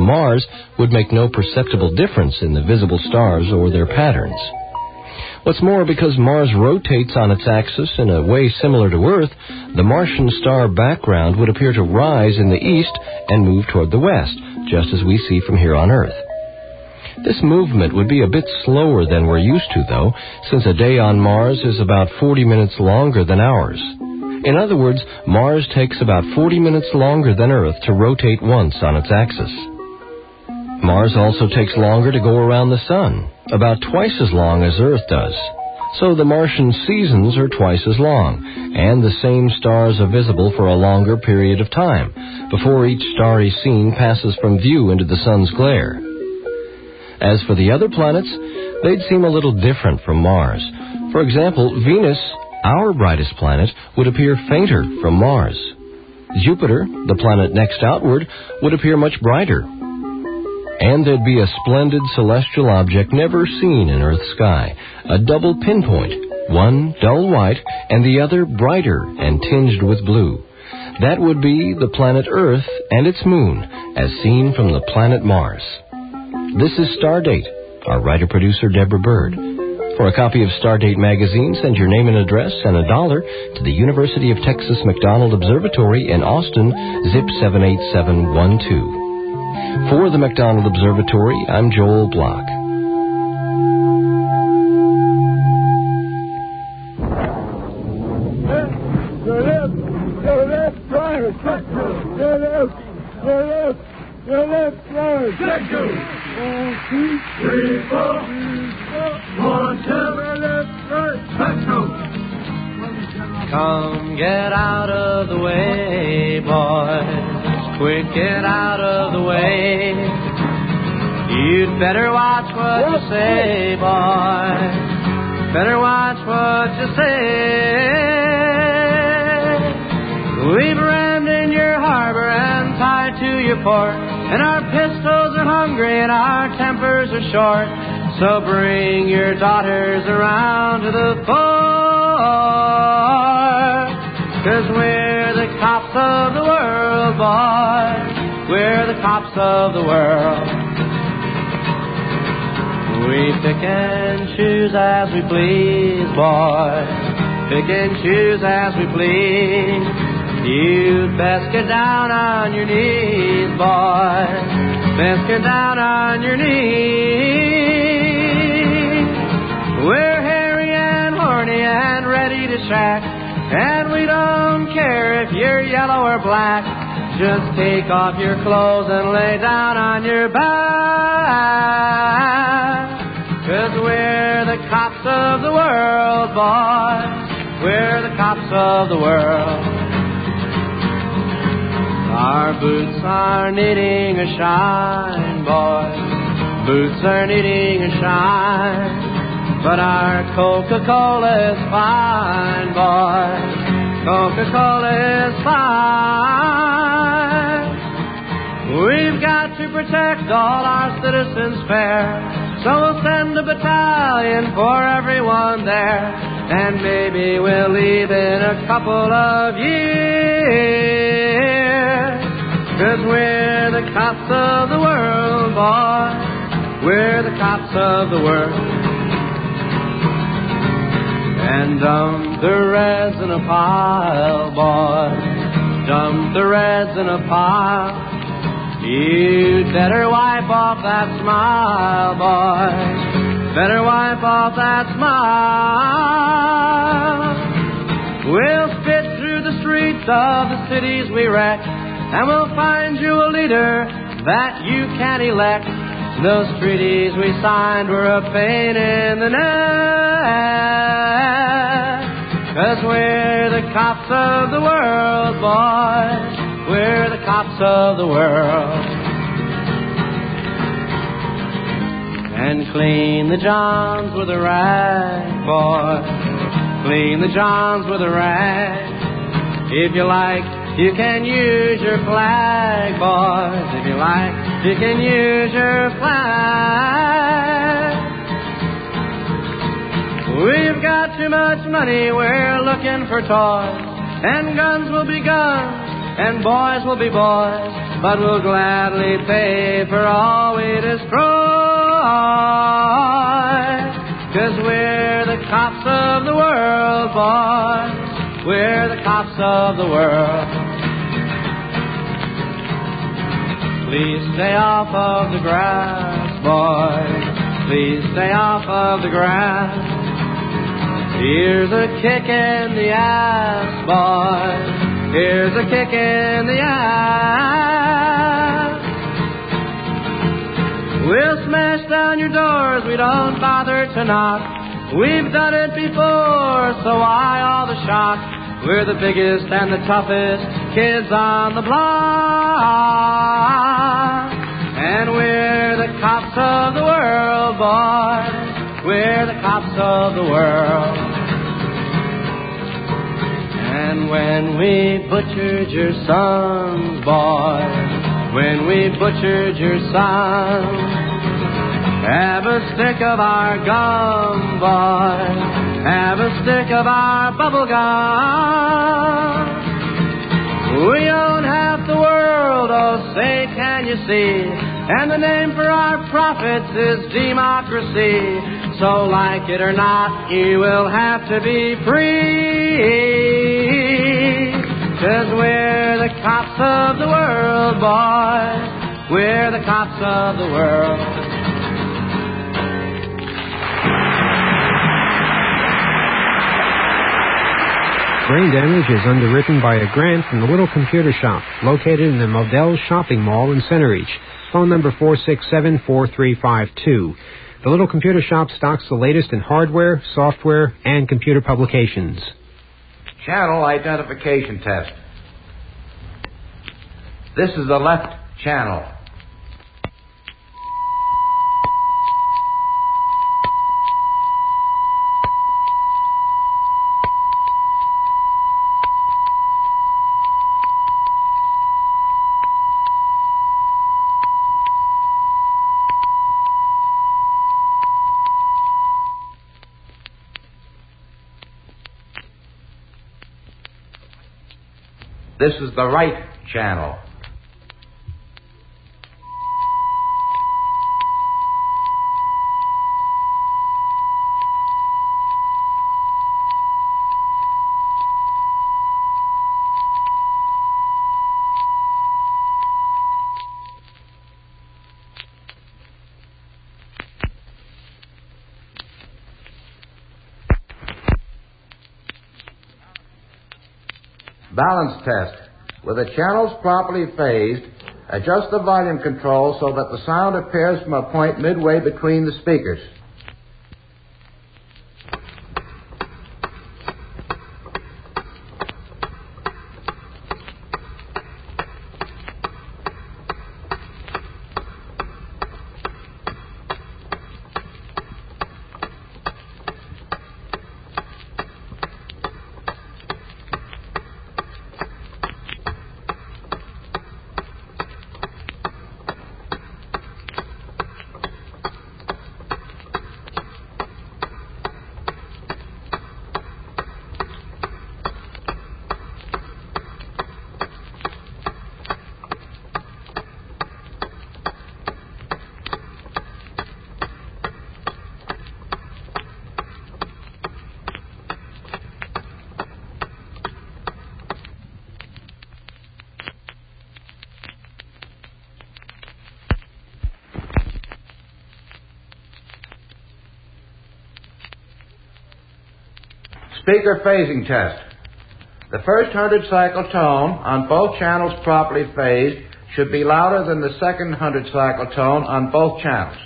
Mars would make no perceptible difference in the visible stars or their patterns. What's more, because Mars rotates on its axis in a way similar to Earth, the Martian star background would appear to rise in the east and move toward the west, just as we see from here on Earth. This movement would be a bit slower than we're used to, though, since a day on Mars is about 40 minutes longer than ours. In other words, Mars takes about 40 minutes longer than Earth to rotate once on its axis. Mars also takes longer to go around the Sun, about twice as long as Earth does. So the Martian seasons are twice as long, and the same stars are visible for a longer period of time, before each starry scene passes from view into the Sun's glare. As for the other planets, they'd seem a little different from Mars. For example, Venus, our brightest planet, would appear fainter from Mars. Jupiter, the planet next outward, would appear much brighter. And there'd be a splendid celestial object never seen in Earth's sky, a double pinpoint, one dull white and the other brighter and tinged with blue. That would be the planet Earth and its moon, as seen from the planet Mars. This is Stardate. Our writer-producer, Deborah Bird. For a copy of Stardate magazine, send your name and address and $1 to the University of Texas McDonald Observatory in Austin, zip 78712. For the McDonald Observatory, I'm Joel Block. The left driver, check two. The left driver, check two. 1, 2, 3, 4. 1, 2. The left driver, check two. Come get out of the way, boys. Quick, get out of the way. You'd better watch what you say, boy. Better watch what you say. We've rammed in your harbor and tied to your port, and our pistols are hungry and our tempers are short. So bring your daughters around to the fort, 'cause we're the cops of the world, boys. We're the cops of the world. We pick and choose as we please, boys. Pick and choose as we please. You'd best get down on your knees, boys. Best get down on your knees. We're hairy and horny and ready to shack, and we don't care if you're yellow or black. Just take off your clothes and lay down on your back, 'cause we're the cops of the world, boys. We're the cops of the world. Our boots are needing a shine, boys. Boots are needing a shine. But our Coca-Cola is fine, boys. Coca-Cola is fine. We've got to protect all our citizens fair, so we'll send a battalion for everyone there, and maybe we'll leave in a couple of years, 'cause we're the cops of the world, boys. We're the cops of the world. And dump the reds in a pile, boys. Dump the reds in a pile. You'd better wipe off that smile, boys. Better wipe off that smile. We'll spit through the streets of the cities we wreck, and we'll find you a leader that you can elect. Those treaties we signed were a pain in the neck, 'cause we're the cops of the world, boys. We're the cops of the world. And clean the johns with a rag, boys. Clean the johns with a rag. If you like, you can use your flag, boys. If you like, you can use your flag. We've got too much money, we're looking for toys, and guns will be guns, and boys will be boys, but we'll gladly pay for all we destroy. 'Cause we're the cops of the world, boys. We're the cops of the world. Please stay off of the grass, boys. Please stay off of the grass. Here's a kick in the ass, boys. Here's a kick in the ass. We'll smash down your doors, we don't bother to knock. We've done it before, so why all the shock? We're the biggest and the toughest kids on the block. And we're the cops of the world, boys. We're the cops of the world. And when we butchered your sons, boys, when we butchered your sons, have a stick of our gum, boys, have a stick of our bubble gum. We own half the world, oh say can you see, and the name for our profits is democracy. So like it or not, you will have to be free. 'Cause we're the cops of the world, boys. We're the cops of the world. Brain Damage is underwritten by a grant from the Little Computer Shop, located in the Modell Shopping Mall in Center Reach. Phone number 467-4352. The Little Computer Shop stocks the latest in hardware, software, and computer publications. Channel identification test. This is the left channel. This is the right channel. Balance test. With the channels properly phased, adjust the volume control so that the sound appears from a point midway between the speakers. Speaker phasing test. The first 100-cycle tone on both channels properly phased should be louder than the second 100-cycle tone on both channels.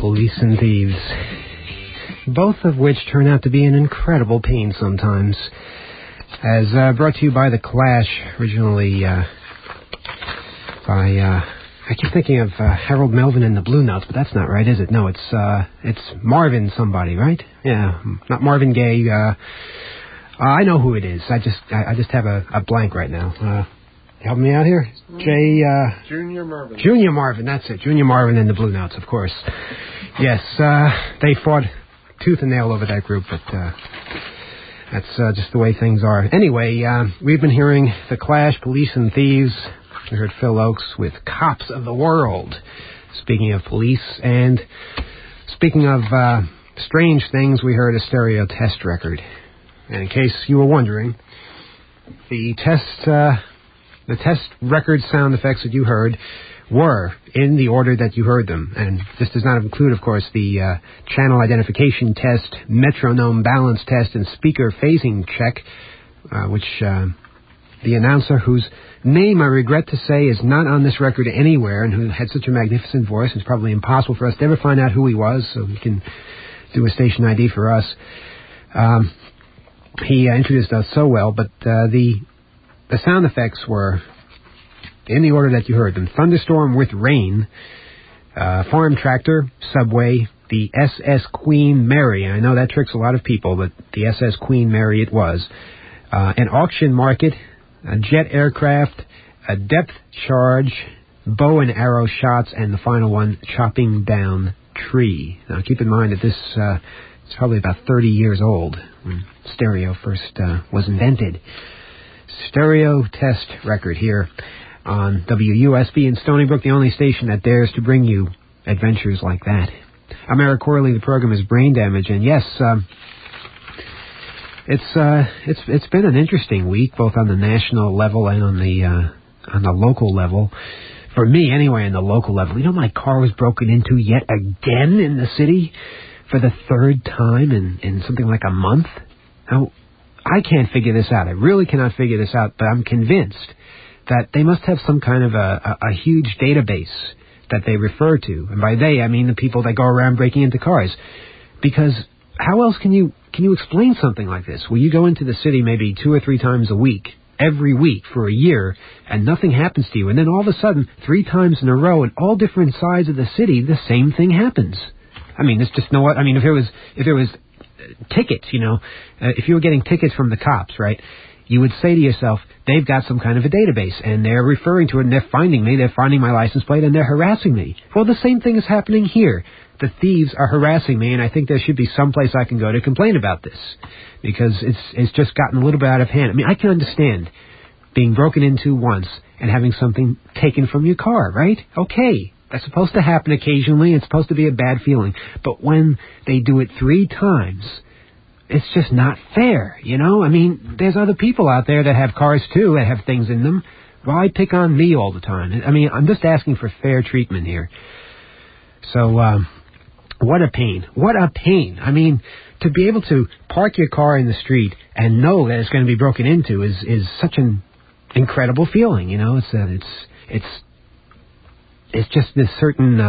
Police and Thieves. Both of which turn out to be an incredible pain sometimes. As brought to you by The Clash, originally by... I keep thinking of Harold Melvin and the Blue Notes, but that's not right, is it? No, it's Marvin somebody, right? Yeah, not Marvin Gaye. I know who it is. I just have a blank right now. Help me out here, Junior Marvin. Junior Marvin, that's it. Junior Marvin and the Blue Notes, of course. Yes, they fought tooth and nail over that group, but that's just the way things are. Anyway, we've been hearing The Clash, Police and Thieves. We heard Phil Oakes with Cops of the World. Speaking of police, and speaking of strange things, we heard a stereo test record. And in case you were wondering, the test record sound effects that you heard were in the order that you heard them. And this does not include, of course, the channel identification test, metronome balance test, and speaker phasing check, which the announcer, whose name I regret to say is not on this record anywhere, and who had such a magnificent voice, it's probably impossible for us to ever find out who he was, so he can do a station ID for us. He introduced us so well, but the sound effects were in the order that you heard them. Thunderstorm with rain, farm tractor, subway, the SS Queen Mary. I know that tricks a lot of people, but the SS Queen Mary it was. An auction market, a jet aircraft, a depth charge, bow and arrow shots, and the final one, chopping down tree. Now keep in mind that this is probably about 30 years old when stereo first was invented. Stereo test record here on WUSB in Stony Brook, the only station that dares to bring you adventures like that. I'm Eric Corley. The program is Brain Damage, and yes, it's been an interesting week, both on the national level and on the local level. For me, anyway, on the local level. You know, my car was broken into yet again in the city for the third time in something like a month. Now, I can't figure this out. I really cannot figure this out, but I'm convinced that they must have some kind of a huge database that they refer to. And by they, I mean the people that go around breaking into cars. Because how else can you explain something like this? Well, you go into the city maybe 2 or 3 times a week, every week for a year, and nothing happens to you. And then all of a sudden, 3 times in a row, in all different sides of the city, the same thing happens. I mean, there's just no... I mean, if it was tickets, you know, if you were getting tickets from the cops, right, you would say to yourself, they've got some kind of a database, and they're referring to it, and they're finding me, they're finding my license plate, and they're harassing me. Well, the same thing is happening here. The thieves are harassing me, and I think there should be some place I can go to complain about this, because it's just gotten a little bit out of hand. I mean, I can understand being broken into once and having something taken from your car, right? Okay, that's supposed to happen occasionally. It's supposed to be a bad feeling. But when they do it 3 times, it's just not fair, you know? I mean, there's other people out there that have cars, too, that have things in them. Why pick on me all the time? I mean, I'm just asking for fair treatment here. So, what a pain. What a pain. I mean, to be able to park your car in the street and know that it's going to be broken into is such an incredible feeling, you know? It's just this certain,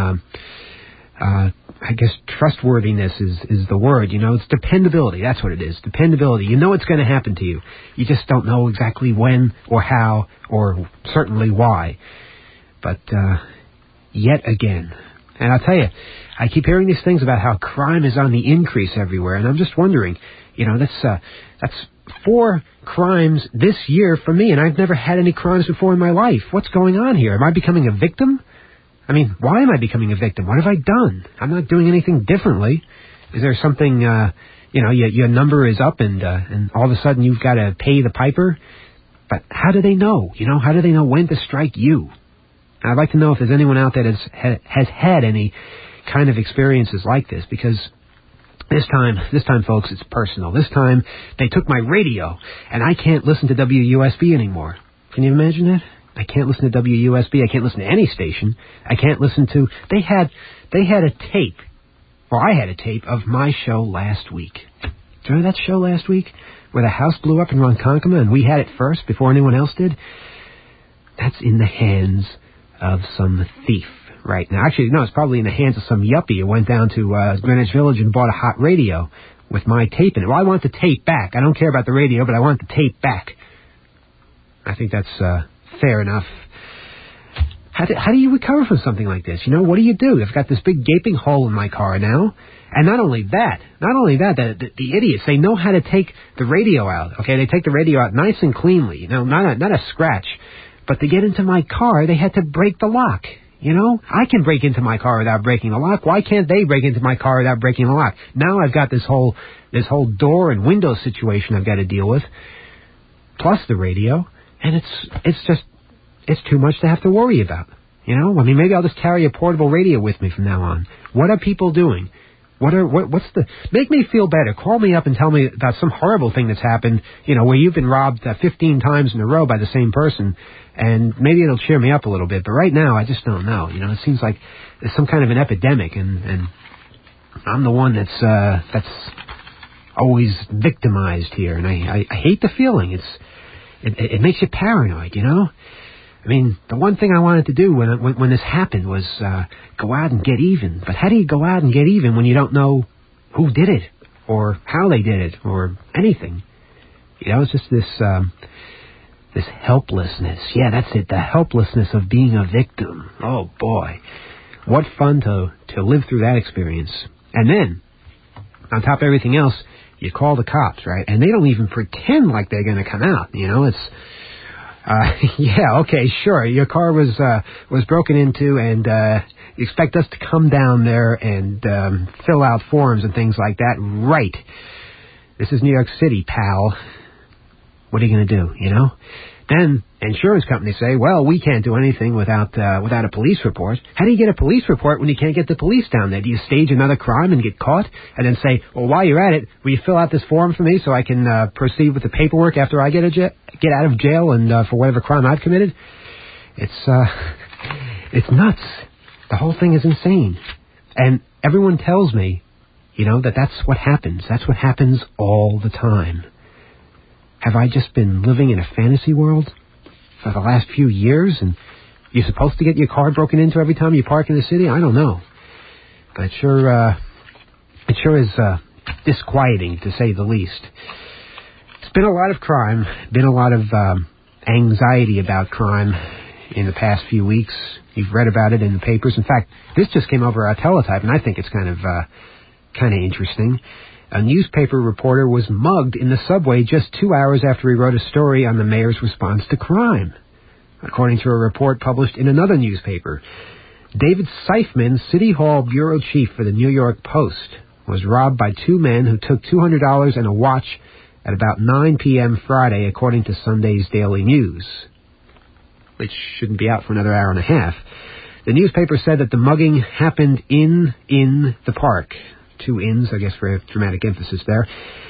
I guess trustworthiness is the word, you know? It's dependability. That's what it is. Dependability. You know it's going to happen to you. You just don't know exactly when or how or certainly why. But, yet again. And I'll tell you, I keep hearing these things about how crime is on the increase everywhere, and I'm just wondering, you know, that's 4 crimes this year for me, and I've never had any crimes before in my life. What's going on here? Am I becoming a victim? I mean, why am I becoming a victim? What have I done? I'm not doing anything differently. Is there something, you know, your number is up and all of a sudden you've got to pay the piper? But how do they know? You know, how do they know when to strike you? I'd like to know if there's anyone out there that has had any kind of experiences like this, because this time, folks, it's personal. This time, they took my radio, and I can't listen to WUSB anymore. Can you imagine that? I can't listen to WUSB. I can't listen to any station. I can't listen to... They had a tape, or I had a tape of my show last week. Do you remember that show last week, where the house blew up in Ronkonkoma, and we had it first before anyone else did? That's in the hands of some thief. right now. Actually, no, it's probably in the hands of some yuppie who went down to Greenwich Village and bought a hot radio with my tape in it. Well, I want the tape back. I don't care about the radio, but I want the tape back. I think that's fair enough. How do you recover from something like this? You know, what do you do? I've got this big gaping hole in my car now. And not only that, the idiots, they know how to take the radio out. Okay, they take the radio out nice and cleanly. You know, not a scratch. But to get into my car, they had to break the lock. You know, I can break into my car without breaking the lock. Why can't they break into my car without breaking the lock? Now I've got this whole door and window situation I've got to deal with, plus the radio, and it's too much to have to worry about. You know, I mean, maybe I'll just carry a portable radio with me from now on. What are people doing? Make me feel better. Call me up and tell me about some horrible thing that's happened, you know, where you've been robbed 15 times in a row by the same person, and maybe it'll cheer me up a little bit. But right now, I just don't know. You know, it seems like there's some kind of an epidemic, and I'm the one that's always victimized here, and I hate the feeling. It makes you paranoid, you know? I mean, the one thing I wanted to do when this happened was go out and get even. But how do you go out and get even when you don't know who did it or how they did it or anything? You know, it's just this helplessness. Yeah, that's it, the helplessness of being a victim. Oh, boy. What fun to live through that experience. And then, on top of everything else, you call the cops, right? And they don't even pretend like they're going to come out. You know, it's... yeah, okay, sure. Your car was broken into, and you expect us to come down there and fill out forms and things like that. Right. This is New York City, pal. What are you going to do, you know? Then insurance companies say, well, we can't do anything without a police report. How do you get a police report when you can't get the police down there? Do you stage another crime and get caught and then say, well, while you're at it, will you fill out this form for me so I can proceed with the paperwork after I get out of jail and for whatever crime I've committed? It's nuts. The whole thing is insane. And everyone tells me, you know, that's what happens. That's what happens all the time. Have I just been living in a fantasy world for the last few years, and you're supposed to get your car broken into every time you park in the city? I don't know. But it sure is disquieting, to say the least. It's been a lot of crime, been a lot of anxiety about crime in the past few weeks. You've read about it in the papers. In fact, this just came over our teletype, and I think it's kind of interesting. A newspaper reporter was mugged in the subway just 2 hours after he wrote a story on the mayor's response to crime. According to a report published in another newspaper, David Seifman, City Hall bureau chief for the New York Post, was robbed by two men who took $200 and a watch at about 9 p.m. Friday, according to Sunday's Daily News, which shouldn't be out for another hour and a half. The newspaper said that the mugging happened in the park. Two inns, I guess, for dramatic emphasis there.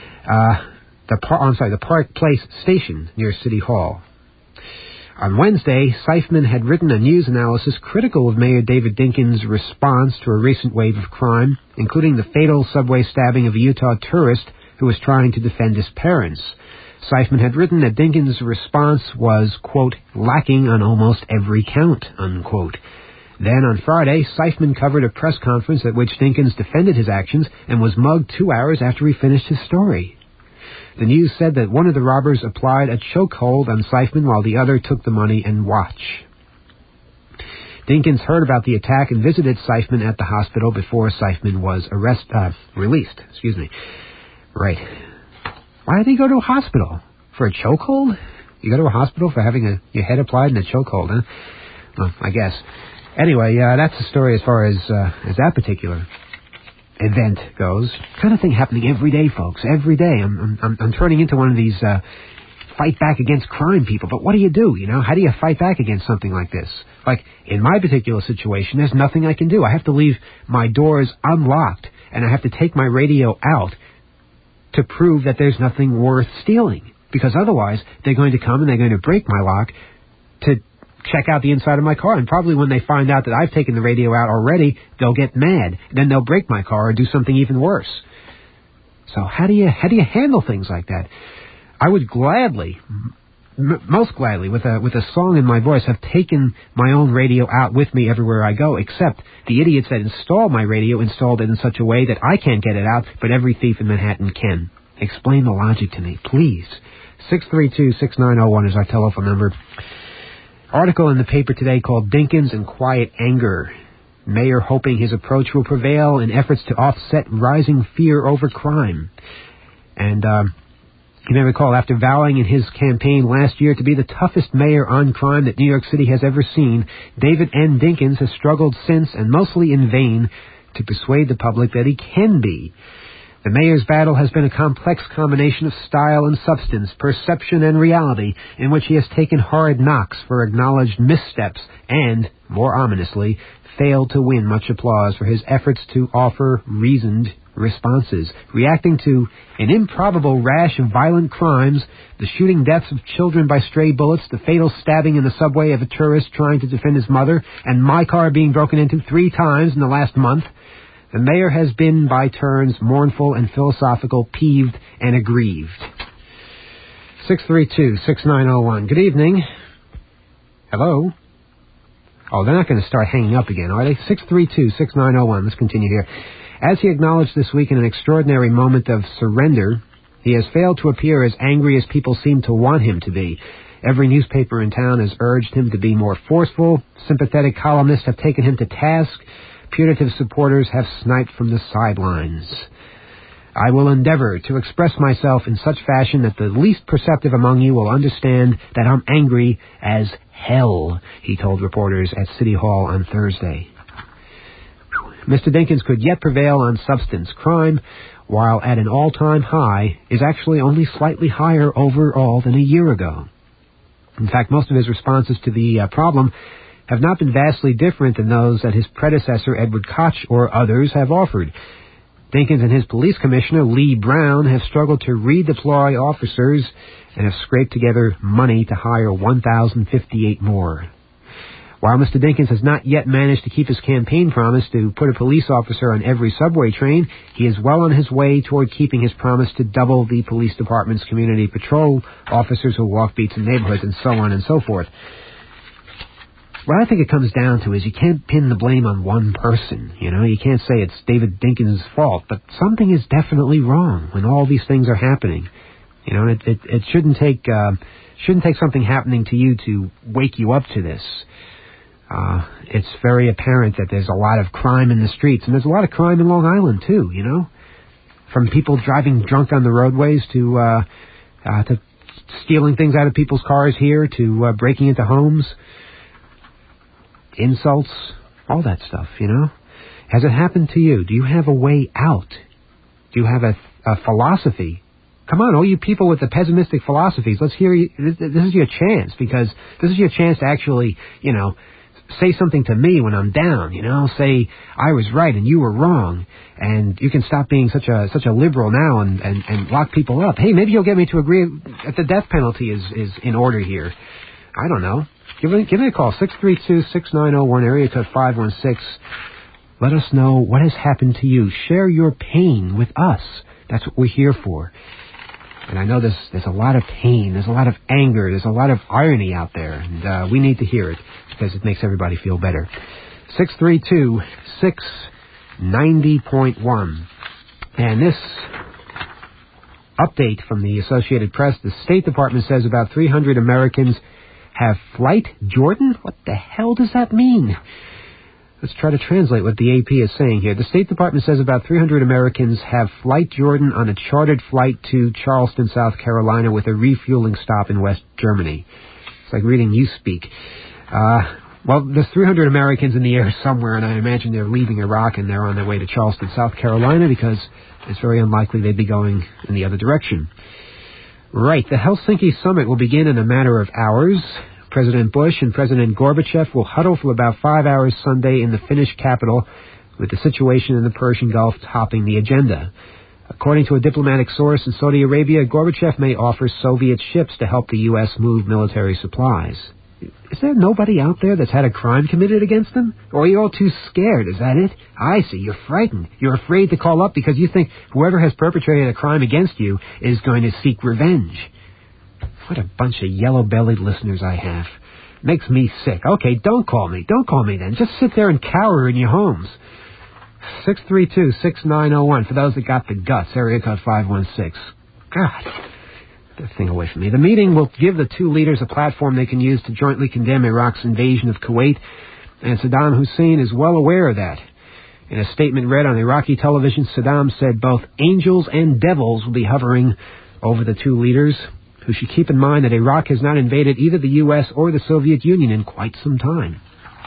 The Park Place station near City Hall. On Wednesday, Seifman had written a news analysis critical of Mayor David Dinkins' response to a recent wave of crime, including the fatal subway stabbing of a Utah tourist who was trying to defend his parents. Seifman had written that Dinkins' response was, quote, lacking on almost every count, unquote. Then, on Friday, Seifman covered a press conference at which Dinkins defended his actions and was mugged 2 hours after he finished his story. The news said that one of the robbers applied a chokehold on Seifman while the other took the money and watch. Dinkins heard about the attack and visited Seifman at the hospital before Seifman was released. Right. Why did he go to a hospital? For a chokehold? You go to a hospital for having your head applied in a chokehold, huh? Well, I guess. Anyway, that's the story as far as that particular event goes. Kind of thing happening every day, folks. Every day. I'm turning into one of these fight back against crime people. But what do? You know, how do you fight back against something like this? Like, in my particular situation, there's nothing I can do. I have to leave my doors unlocked, and I have to take my radio out to prove that there's nothing worth stealing. Because otherwise, they're going to come and they're going to break my lock to check out the inside of my car, and probably when they find out that I've taken the radio out already, they'll get mad. Then they'll break my car or do something even worse. So how do you handle things like that? I would gladly most gladly, with a song in my voice, have taken my own radio out with me everywhere I go, except the idiots that installed my radio installed it in such a way that I can't get it out, but every thief in Manhattan can. Explain the logic to me, please. 632-6901 is our telephone number. Article in the paper today called Dinkins and Quiet Anger. Mayor hoping his approach will prevail in efforts to offset rising fear over crime. And you may recall, after vowing in his campaign last year to be the toughest mayor on crime that New York City has ever seen, David N. Dinkins has struggled since, and mostly in vain, to persuade the public that he can be. The mayor's battle has been a complex combination of style and substance, perception and reality, in which he has taken hard knocks for acknowledged missteps and, more ominously, failed to win much applause for his efforts to offer reasoned responses, reacting to an improbable rash of violent crimes, the shooting deaths of children by stray bullets, the fatal stabbing in the subway of a tourist trying to defend his mother, and my car being broken into 3 times in the last month. The mayor has been, by turns, mournful and philosophical, peeved and aggrieved. 632-6901. Good evening. Hello? Oh, they're not going to start hanging up again, are they? 632-6901. Let's continue here. As he acknowledged this week in an extraordinary moment of surrender, he has failed to appear as angry as people seem to want him to be. Every newspaper in town has urged him to be more forceful. Sympathetic columnists have taken him to task. Punitive supporters have sniped from the sidelines. I will endeavor to express myself in such fashion that the least perceptive among you will understand that I'm angry as hell, he told reporters at City Hall on Thursday. Mr. Dinkins could yet prevail on substance. Crime, while at an all-time high, is actually only slightly higher overall than a year ago. In fact, most of his responses to the problem have not been vastly different than those that his predecessor, Edward Koch, or others have offered. Dinkins and his police commissioner, Lee Brown, have struggled to redeploy officers and have scraped together money to hire 1,058 more. While Mr. Dinkins has not yet managed to keep his campaign promise to put a police officer on every subway train, he is well on his way toward keeping his promise to double the police department's community patrol officers who walk beats in neighborhoods and so on and so forth. What I think it comes down to is you can't pin the blame on one person. You know, you can't say it's David Dinkins' fault, but something is definitely wrong when all these things are happening. You know, it shouldn't take something happening to you to wake you up to this. It's very apparent that there's a lot of crime in the streets, and there's a lot of crime in Long Island too. You know, from people driving drunk on the roadways to stealing things out of people's cars here to breaking into homes. Insults, all that stuff, you know. Has it happened to you? Do you have a way out? Do you have a philosophy? Come on, all you people with the pessimistic philosophies, let's hear you. This is your chance, because this is your chance to actually, you know, say something to me when I'm down, you know. Say, I was right and you were wrong, and you can stop being such a liberal now and lock people up. Hey, maybe you'll get me to agree that the death penalty is in order here. I don't know. Give me a call, 632-6901, area code 516. Let us know what has happened to you. Share your pain with us. That's what we're here for. And I know there's a lot of pain, there's a lot of anger, there's a lot of irony out there, and we need to hear it because it makes everybody feel better. 632-690.1. And this update from the Associated Press, the State Department says about 300 Americans have Flight Jordan? What the hell does that mean? Let's try to translate what the AP is saying here. The State Department says about 300 Americans have Flight Jordan on a chartered flight to Charleston, South Carolina, with a refueling stop in West Germany. It's like reading Newspeak. Well, there's 300 Americans in the air somewhere, and I imagine they're leaving Iraq and they're on their way to Charleston, South Carolina, because it's very unlikely they'd be going in the other direction. Right, the Helsinki summit will begin in a matter of hours. President Bush and President Gorbachev will huddle for about 5 hours Sunday in the Finnish capital, with the situation in the Persian Gulf topping the agenda. According to a diplomatic source in Saudi Arabia, Gorbachev may offer Soviet ships to help the U.S. move military supplies. Is there nobody out there that's had a crime committed against them? Or are you all too scared? Is that it? I see. You're frightened. You're afraid to call up because you think whoever has perpetrated a crime against you is going to seek revenge. What a bunch of yellow-bellied listeners I have. Makes me sick. Okay, don't call me. Don't call me then. Just sit there and cower in your homes. 632-6901 for those that got the guts. Area code 516. God, get that thing away from me. The meeting will give the two leaders a platform they can use to jointly condemn Iraq's invasion of Kuwait, and Saddam Hussein is well aware of that. In a statement read on Iraqi television, Saddam said both angels and devils will be hovering over the two leaders, who should keep in mind that Iraq has not invaded either the U.S. or the Soviet Union in quite some time.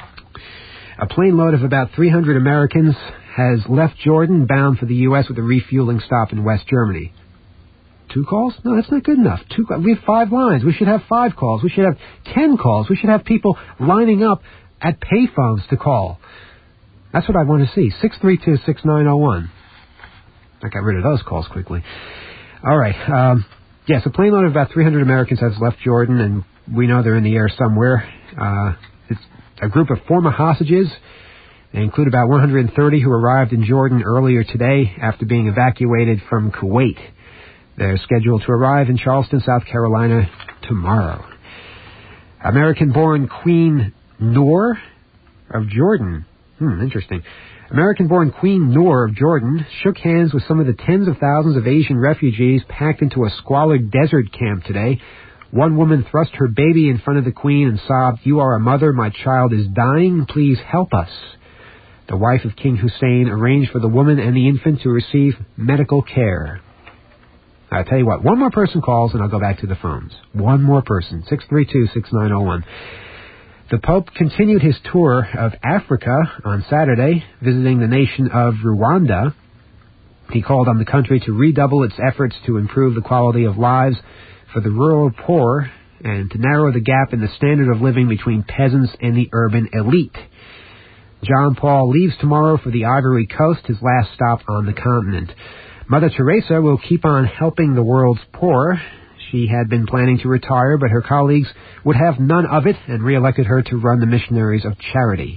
A plane load of about 300 Americans has left Jordan bound for the U.S. with a refueling stop in West Germany. 2 calls? No, that's not good enough. We have 5 lines. We should have 5 calls. We should have 10 calls. We should have people lining up at payphones to call. That's what I want to see. 632-6901. I got rid of those calls quickly. All right. Yes, a plane load of about 300 Americans has left Jordan, and we know they're in the air somewhere. It's a group of former hostages. They include about 130 who arrived in Jordan earlier today after being evacuated from Kuwait. They're scheduled to arrive in Charleston, South Carolina tomorrow. American-born Queen Noor of Jordan. Interesting. American-born Queen Noor of Jordan shook hands with some of the tens of thousands of Asian refugees packed into a squalid desert camp today. One woman thrust her baby in front of the Queen and sobbed, "You are a mother, my child is dying, please help us." The wife of King Hussein arranged for the woman and the infant to receive medical care. I'll tell you what, one more person calls and I'll go back to the phones. One more person, 632-6901. The Pope continued his tour of Africa on Saturday, visiting the nation of Rwanda. He called on the country to redouble its efforts to improve the quality of lives for the rural poor and to narrow the gap in the standard of living between peasants and the urban elite. John Paul leaves tomorrow for the Ivory Coast, his last stop on the continent. Mother Teresa will keep on helping the world's poor. She had been planning to retire, but her colleagues would have none of it and re-elected her to run the Missionaries of Charity.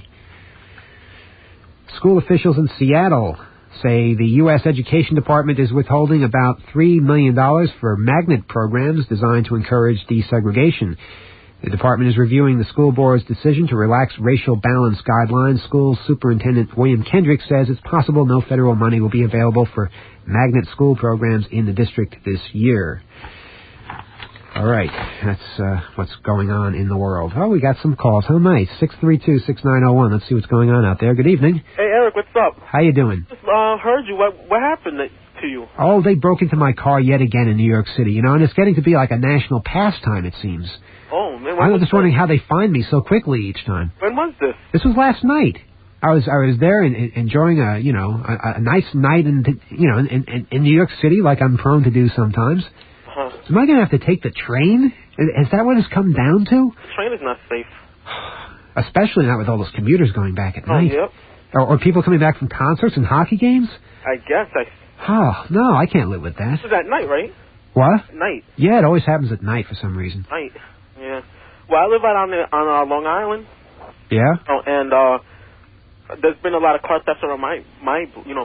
School officials in Seattle say the U.S. Education Department is withholding about $3 million for magnet programs designed to encourage desegregation. The department is reviewing the school board's decision to relax racial balance guidelines. School Superintendent William Kendrick says it's possible no federal money will be available for magnet school programs in the district this year. All right, that's what's going on in the world. Oh, we got some calls. How nice. 632-6901. Let's see what's going on out there. Good evening. Hey, Eric, what's up? How you doing? Just heard you. What happened to you? Oh, they broke into my car yet again in New York City, and it's getting to be like a national pastime, it seems. Oh, man. I'm just wondering how they find me so quickly each time. When was this? This was last night. I was there enjoying a nice night in New York City, like I'm prone to do sometimes. So am I going to have to take the train? Is that what it's come down to? The train is not safe. Especially not with all those commuters going back at night. Yep. Or people coming back from concerts and hockey games? I guess. Oh, no, I can't live with that. This is at night, right? What? At night. Yeah, it always happens at night for some reason. Night. Yeah. Well, I live out on Long Island. Yeah? Oh, and there's been a lot of car thefts around my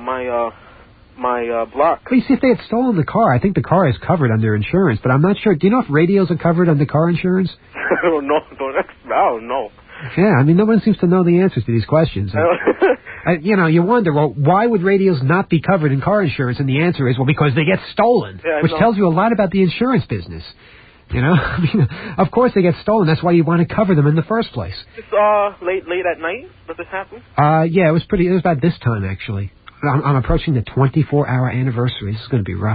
block. Well, you see, if they had stolen the car, I think the car is covered under insurance, but I'm not sure. Do you know if radios are covered under car insurance? I don't know. Yeah, I mean, no one seems to know the answers to these questions. You wonder, well, why would radios not be covered in car insurance? And the answer is, well, because they get stolen, which tells you a lot about the insurance business. I mean, of course they get stolen. That's why you want to cover them in the first place. It's late at night that this happened? Yeah, it was about this time, actually. I'm approaching the 24-hour anniversary. This is going to be rough.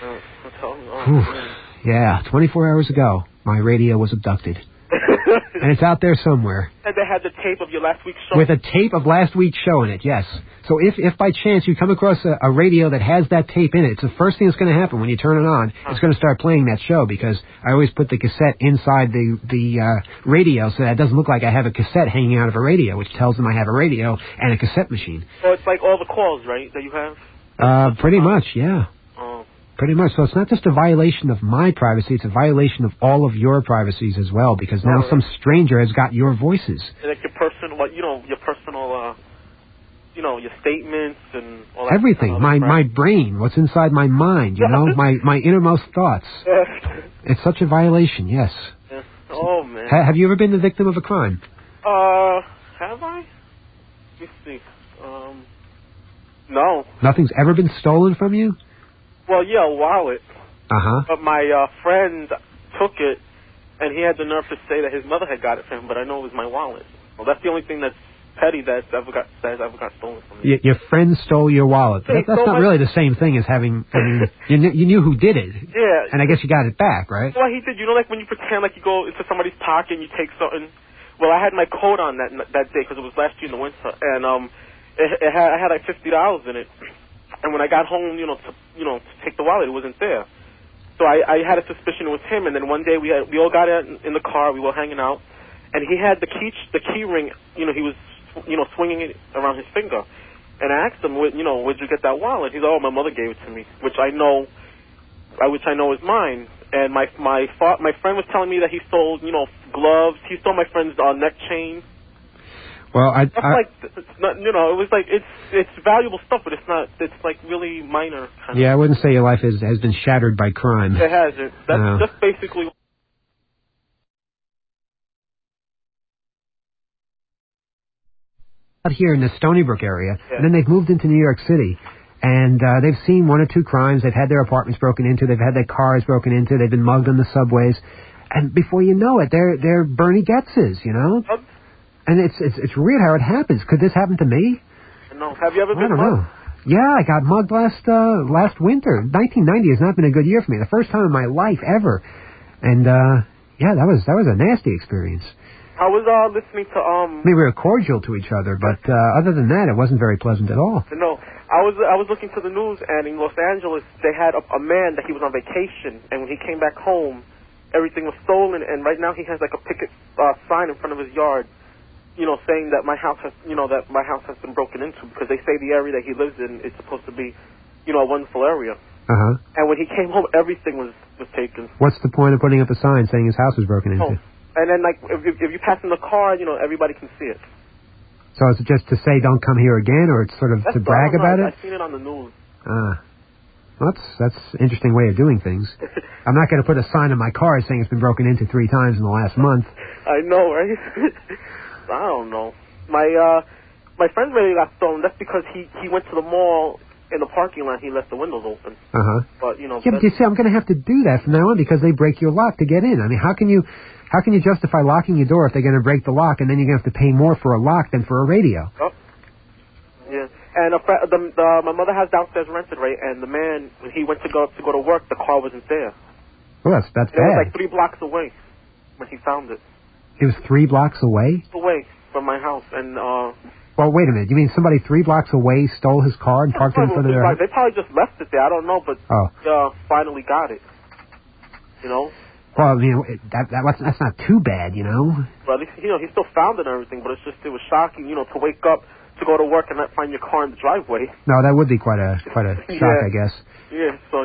Yeah, 24 hours ago, my radio was abducted. And it's out there somewhere. And they had the tape of your last week's show? With a tape of last week's show in it, yes. So if by chance you come across a radio that has that tape in it, it's the first thing that's going to happen when you turn it on. It's going to start playing that show, because I always put the cassette inside the radio so that it doesn't look like I have a cassette hanging out of a radio, which tells them I have a radio and a cassette machine. So it's like all the calls, right, that you have? Pretty much, yeah. Pretty much. So it's not just a violation of my privacy, it's a violation of all of your privacies as well, because now some stranger has got your voices. Like your personal, your statements and all that. Everything. My brain, what's inside my mind, my innermost thoughts. It's such a violation, yes. Yeah. Oh, man. Have you ever been the victim of a crime? Have I? Let me see. No. Nothing's ever been stolen from you? Well, yeah, a wallet. Uh-huh. But my friend took it, and he had the nerve to say that his mother had got it for him, but I know it was my wallet. Well, that's the only thing that's petty that ever got stolen from me. Your friend stole your wallet. That's not really the same thing as having... I mean, you knew who did it. Yeah. And I guess you got it back, right? Well, he did. Like when you pretend like you go into somebody's pocket and you take something. Well, I had my coat on that day because it was last year in the winter, and I had like $50 in it. And when I got home, to take the wallet, it wasn't there. So I had a suspicion it was him. And then one day we all got in the car. We were hanging out, and he had the key ring. He was swinging it around his finger. And I asked him, where'd you get that wallet? He's like, oh, my mother gave it to me, which I know is mine. And my friend was telling me that he stole, gloves. He stole my friend's neck chain. Well, it's not, it was like, it's valuable stuff, but it's like really minor. Yeah, I wouldn't say your life has been shattered by crime. It hasn't. That's just basically... Out here in the Stony Brook area, and then they've moved into New York City, and they've seen one or two crimes. They've had their apartments broken into, they've had their cars broken into, they've been mugged on the subways, and before you know it, they're Bernie Goetzes, And it's weird how it happens. Could this happen to me? No. Have you ever been mugged? I don't know. Yeah, I got mugged last winter. 1990 has not been a good year for me. The first time in my life ever. And that was a nasty experience. I was listening to I mean, we were cordial to each other, but other than that, it wasn't very pleasant at all. No, I was looking to the news, and in Los Angeles, they had a man that he was on vacation, and when he came back home, everything was stolen, and right now he has like a picket sign in front of his yard, saying that my house has been broken into, because they say the area that he lives in is supposed to be, a wonderful area. Uh-huh. And when he came home, everything was taken. What's the point of putting up a sign saying his house was broken into? And then, like, if you pass in the car, everybody can see it. So is it just to say don't come here again, or it's sort of to brag about it? I've seen it on the news. Well, that's an interesting way of doing things. I'm not going to put a sign on my car saying it's been broken into 3 times in the last month. I know, right? I don't know. My friend really got stolen. That's because he went to the mall. In the parking lot, he left the windows open. Uh-huh. But, Yeah, but you see, I'm going to have to do that from now on because they break your lock to get in. I mean, how can you justify locking your door if they're going to break the lock and then you're going to have to pay more for a lock than for a radio? Oh. Yeah. And my mother has downstairs rented, right? And the man, when he went to go to work, the car wasn't there. Well, that's bad. It was like 3 blocks away when he found it. It was 3 blocks away? Away from my house. And, well, wait a minute. You mean somebody 3 blocks away stole his car and parked it in front of their house? They probably just left it there. I don't know, but finally got it. Well, I mean, that's not too bad, Well, at least, he still found it and everything, but it was shocking, to wake up to go to work and not find your car in the driveway. No, that would be quite a shock, I guess. Yeah, so,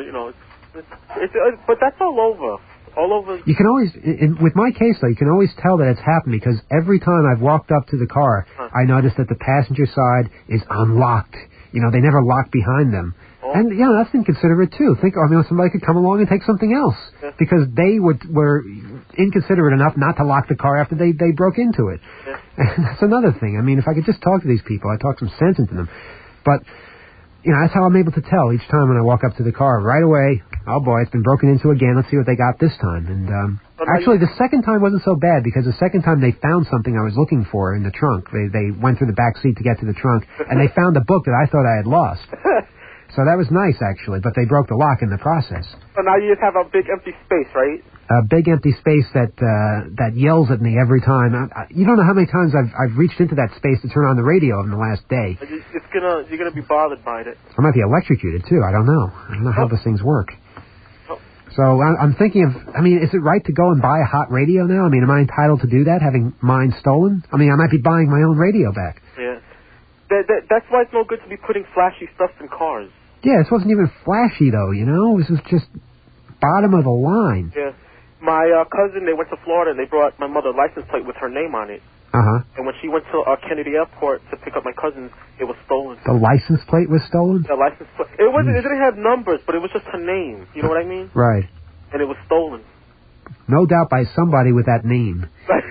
but that's all over. All over. You can always, with my case though, you can always tell that it's happened because every time I've walked up to the car, I notice that the passenger side is unlocked. They never lock behind them. Oh. And, that's inconsiderate too. Somebody could come along and take something else because they were inconsiderate enough not to lock the car after they broke into it. Yeah. And that's another thing. I mean, if I could just talk to these people, I'd talk some sense into them. But, that's how I'm able to tell each time when I walk up to the car. Right away, oh boy, it's been broken into again. Let's see what they got this time. And actually, the second time wasn't so bad because the second time they found something I was looking for in the trunk. They went through the back seat to get to the trunk, and they found a book that I thought I had lost. So that was nice, actually, but they broke the lock in the process. So now you just have a big empty space, right? A big empty space that yells at me every time. You don't know how many times I've reached into that space to turn on the radio in the last day. You're gonna be bothered by it. I might be electrocuted too. I don't know. I don't know how those things work. So I'm thinking of. I mean, is it right to go and buy a hot radio now? I mean, am I entitled to do that, having mine stolen? I mean, I might be buying my own radio back. Yeah. That's why it's no good to be putting flashy stuff in cars. Yeah, this wasn't even flashy though. This was just bottom of the line. Yeah. My cousin, they went to Florida and they brought my mother's license plate with her name on it. And when she went to Kennedy Airport to pick up my cousins, it was stolen. The license plate was stolen? The license plate. It wasn't. It didn't have numbers, but it was just her name. You know what I mean? Right. And it was stolen. No doubt by somebody with that name.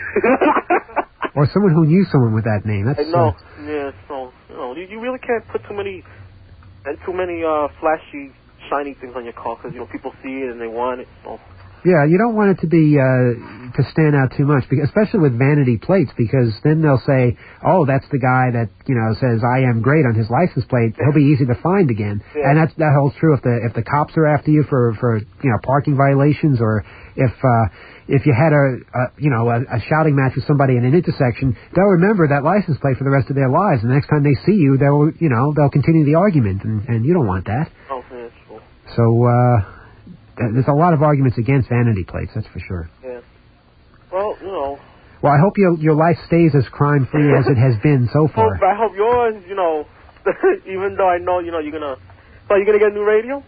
Or someone who knew someone with that name. That's no. Yeah. So you really can't put too many flashy, shiny things on your car because people see it and they want it. So. Yeah, you don't want it to be to stand out too much, because, especially with vanity plates, because then they'll say, "Oh, that's the guy that says I am great on his license plate. He'll be easy to find again." Yeah. And that holds true if the cops are after you for parking violations, or if you had a shouting match with somebody in an intersection, they'll remember that license plate for the rest of their lives. And the next time they see you, they'll continue the argument, and you don't want that. Oh, yeah, sure. So. There's a lot of arguments against vanity plates, that's for sure. Yeah. Well, Well, I hope your life stays as crime-free as it has been so far. I hope yours, even though I know, you're gonna... So, you gonna get a new radio?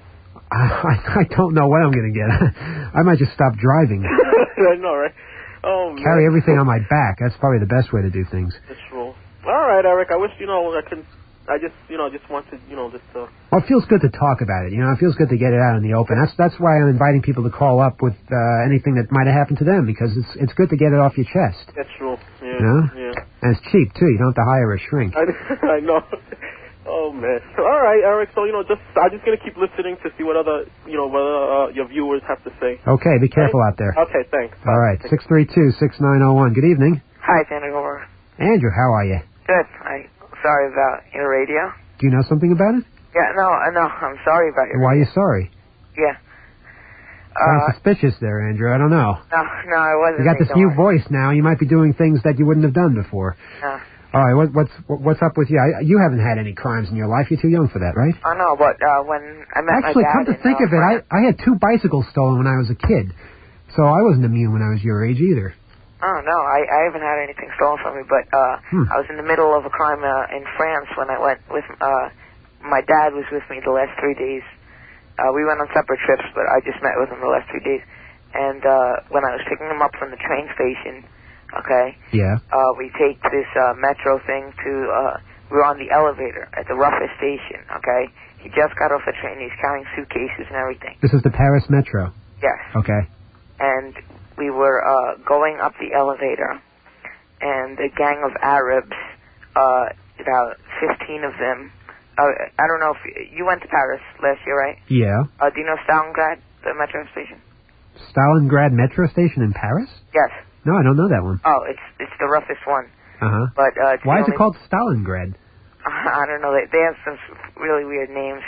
I don't know what I'm gonna get. I might just stop driving. I know, right? Oh, man. Carry everything on my back. That's probably the best way to do things. That's true. All right, Eric. I wish, I could... I just, just want to, Well, it feels good to talk about it. It feels good to get it out in the open. That's why I'm inviting people to call up with anything that might have happened to them, because it's good to get it off your chest. That's true. Yeah. Yeah. And it's cheap too. You don't have to hire a shrink. I know. Oh man. All right, Eric. So I'm just gonna keep listening to see what other your viewers have to say. Okay. Be careful out there. Okay. Thanks. All right. 632-6901. Good evening. Hi, it's Andrew Gore. Andrew, how are you? Good. Sorry about your radio. Do you know something about it? Yeah, no, I'm sorry about your Why radio. are you sorry? Yeah. Sounds suspicious there, Andrew. I don't know. No, I wasn't. You got this new voice now. You might be doing things that you wouldn't have done before. No. All right, what's up with you? You haven't had any crimes in your life. You're too young for that, right? I know, but when I met Actually, my dad... come to think of it, I had 2 bicycles stolen when I was a kid. So I wasn't immune when I was your age either. Oh, no, I haven't had anything stolen from me, but I was in the middle of a crime in France when I went with... my dad was with me the last 3 days. We went on separate trips, but I just met with him the last 3 days. And when I was picking him up from the train station, okay, we take this metro thing to... we were on the elevator at the roughest station, okay? He just got off the train. He's carrying suitcases and everything. This is the Paris Metro? Yes. Okay. And we were going up the elevator, and a gang of Arabs, about 15 of them. I don't know if you went to Paris last year, right? Yeah. Do you know Stalingrad, the metro station? Stalingrad Metro Station in Paris? Yes. No, I don't know that one. Oh, it's the roughest one. But why is it called Stalingrad? I don't know. They have some really weird names,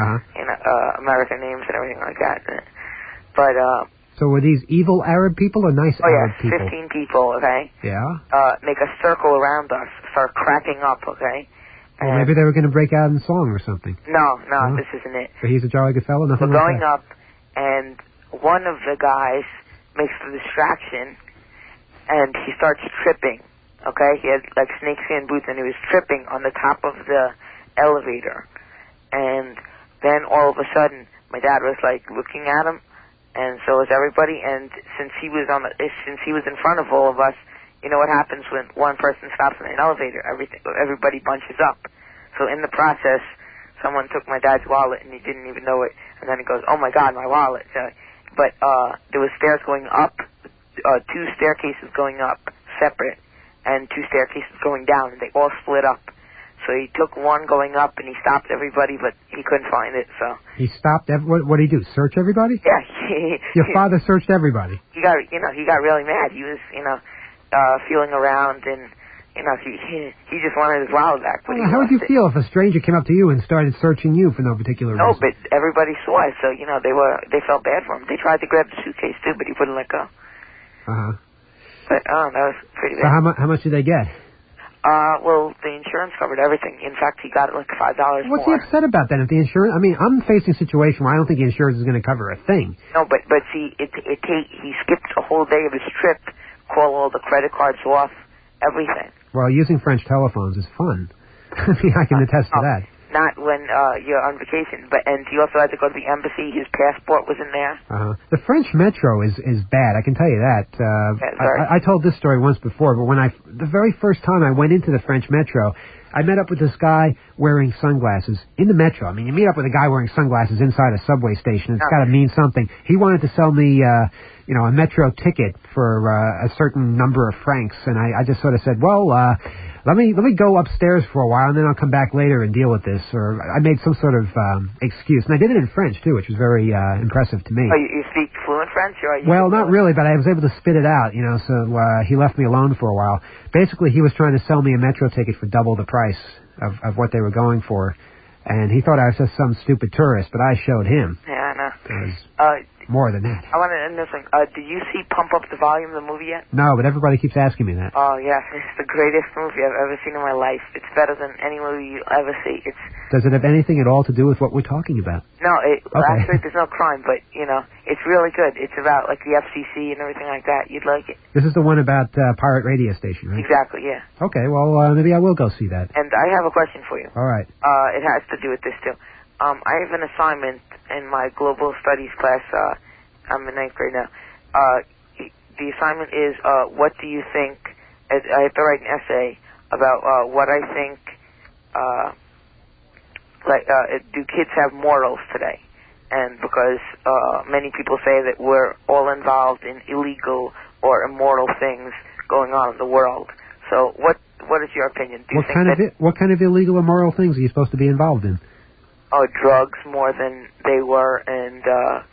American names and everything like that. But so were these evil Arab people or nice Arab people? 15 people, okay? Yeah? Make a circle around us, start cracking up, okay? Well, maybe they were going to break out in song or something. No, this isn't it. So he's a jolly good fellow? Nothing We're like going that. up, and one of the guys makes the distraction, and he starts tripping, okay? He had, snakeskin boots, and he was tripping on the top of the elevator. And then all of a sudden, my dad was, looking at him, and so was everybody, and since he was in front of all of us, you know what happens when one person stops in an elevator? Everybody bunches up. So in the process, someone took my dad's wallet, and he didn't even know it, and then he goes, "Oh my God, my wallet!" But there was stairs going up, 2 staircases going up separate, and 2 staircases going down, and they all split up. So he took one going up, and he stopped everybody, but he couldn't find it. So he stopped. What did he do? Search everybody? Yeah. Your father searched everybody. He got really mad. He was, feeling around, and he just wanted his wallet back. But how would you feel if a stranger came up to you and started searching you for no particular reason? No, but everybody saw it, so they felt bad for him. They tried to grab the suitcase too, but he wouldn't let go. But that was pretty bad. So how much did they get? Well, the insurance covered everything. In fact, he got $5 more. What's he upset about then? If the insurance, I'm facing a situation where I don't think the insurance is going to cover a thing. No, but see, he skipped a whole day of his trip, call all the credit cards off, everything. Well, using French telephones is fun. I can attest to that. not when you're on vacation. And he also had to go to the embassy. His passport was in there. The French metro is bad. I can tell you that. I told this story once before, but the very first time I went into the French metro, I met up with this guy wearing sunglasses in the metro. I mean, you meet up with a guy wearing sunglasses inside a subway station. It's got to mean something. He wanted to sell me, a metro ticket for a certain number of francs, and I just sort of said, well, let me go upstairs for a while, and then I'll come back later and deal with this. Or I made some sort of excuse, and I did it in French too, which was very impressive to me. Oh, you speak fluent French, or well, not really, but I was able to spit it out, So he left me alone for a while. Basically, he was trying to sell me a metro ticket for double the price of what they were going for, and he thought I was just some stupid tourist, but I showed him. Yeah, I know. It was more than that. I want to end this thing. Did you see Pump Up the Volume, the movie, yet? No, but everybody keeps asking me that. Oh, yeah. It's the greatest movie I've ever seen in my life. It's better than any movie you'll ever see. Does it have anything at all to do with what we're talking about? No, okay. Actually, there's no crime, but, it's really good. It's about, like, the FCC and everything like that. You'd like it. This is the one about Pirate Radio Station, right? Exactly, yeah. Okay, well, maybe I will go see that. And I have a question for you. All right. It has to do with this, too. I have an assignment in my global studies class. I'm in 9th grade now. The assignment is, what do you think, I have to write an essay about what I think, do kids have morals today? And because many people say that we're all involved in illegal or immoral things going on in the world. So what is your opinion? Do you think what kind of illegal or immoral things are you supposed to be involved in? Drugs more than they were, and,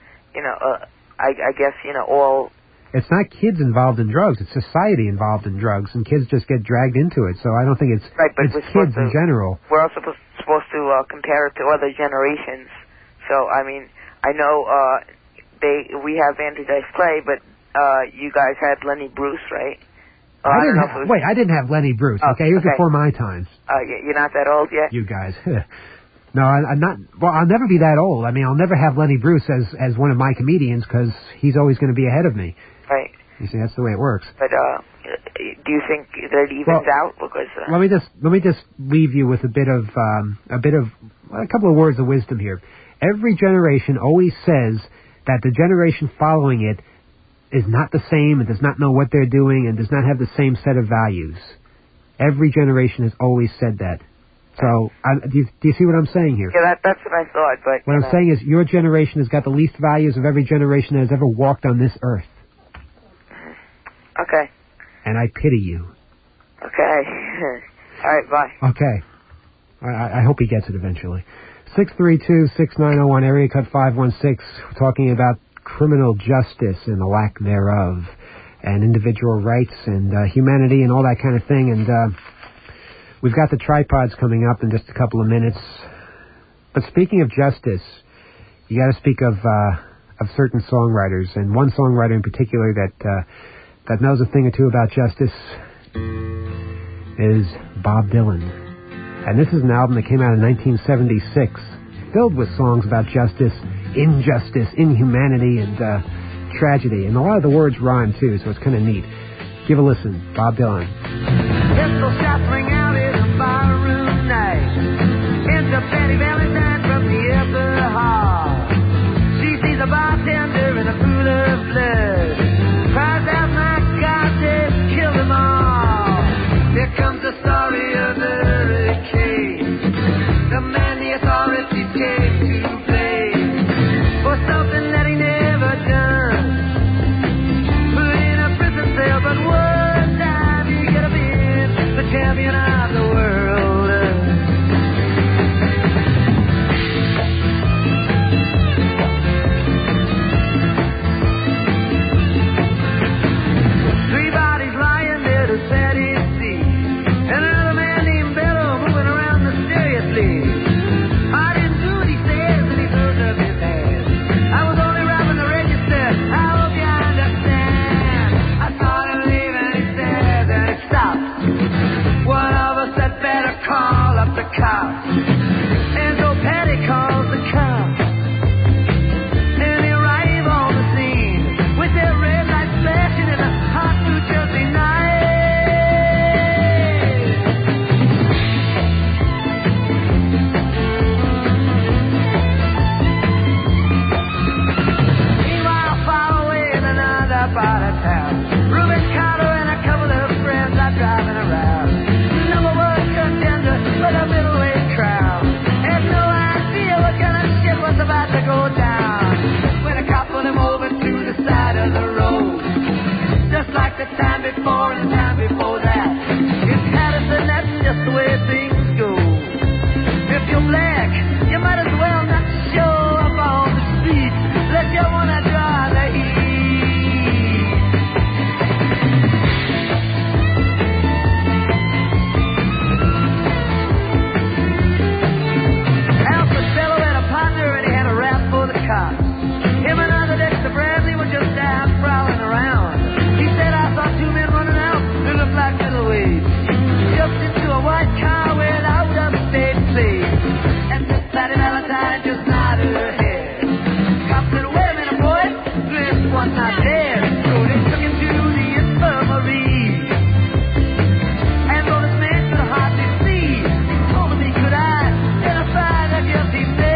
I guess, all... It's not kids involved in drugs. It's society involved in drugs, and kids just get dragged into it. So I don't think it's kids in general. We're also supposed to compare it to other generations. So, I mean, I know we have Andrew Dice Clay, but you guys had Lenny Bruce, right? I didn't have Lenny Bruce, okay? He was before my times. You're not that old yet? You guys. No, I'm not. Well, I'll never be that old. I mean, I'll never have Lenny Bruce as one of my comedians because he's always going to be ahead of me. Right. You see, that's the way it works. But do you think that it evens out? Because let me just leave you with a couple of words of wisdom here. Every generation always says that the generation following it is not the same and does not know what they're doing and does not have the same set of values. Every generation has always said that. So, do you see what I'm saying here? Yeah, that's what I thought, but... What I'm saying is your generation has got the least values of every generation that has ever walked on this earth. Okay. And I pity you. Okay. All right, bye. Okay. I hope he gets it eventually. 632-6901, area code 516, talking about criminal justice and the lack thereof, and individual rights and humanity and all that kind of thing, and... We've got the tripods coming up in just a couple of minutes. But speaking of justice, you got to speak of certain songwriters, and one songwriter in particular that knows a thing or two about justice is Bob Dylan. And this is an album that came out in 1976, filled with songs about justice, injustice, inhumanity, and tragedy. And a lot of the words rhyme too, so it's kind of neat. Give a listen, Bob Dylan. Pistol shots ring out in a barroom night. Into Betty Valentine from the upper hall. She sees a bartender in a pool of blood. Cries out, my God, they've killed them all. Here comes the story of the hurricane. The man the authorities came to blame for something that he never done. Put in a prison cell, but one time you get a bid, the champion of the world. time before and the time before that. It's Patterson, that's just the way things go. If you're black, you might as well not show up on the street. Let you wanna draw the heat. Al Costello had a partner and he had a rap for the cops. Him and other Dexter Bradley were just out prowling around. He said, I saw two men running out who looked like middleweights. Jumped into a white car without upstate place. And Miss Patty Valentine just nodded her head. Cops said, wait a minute, boy, this one's not dead. So they took him to the infirmary. And though this man could hardly see, he told him he could identify the guilty man.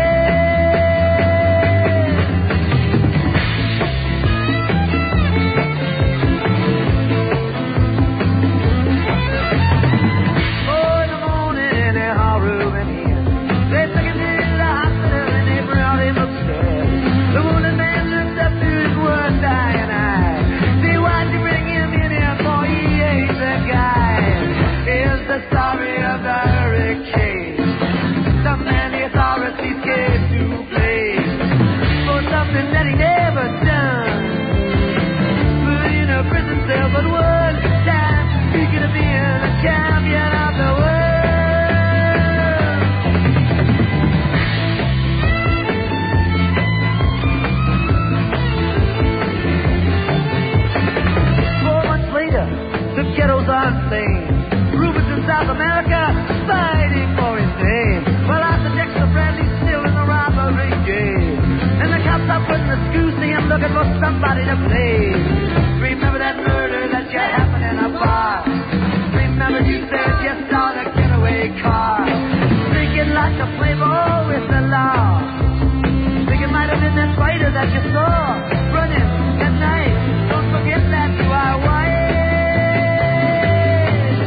But one time, he could have been a champion of the world. 4 months later, the ghettos are inflamed. Rubens in South America fighting for his name. Well, Arthur Dexter Bradley's still in the robbery game. And the cops are putting the screws to him looking for somebody to play. Remember that murder that just happened in a bar. Remember you said you saw the getaway car. Thinking like a playboy with the law. Think it might have been that fighter that you saw running at night. Don't forget that you are white.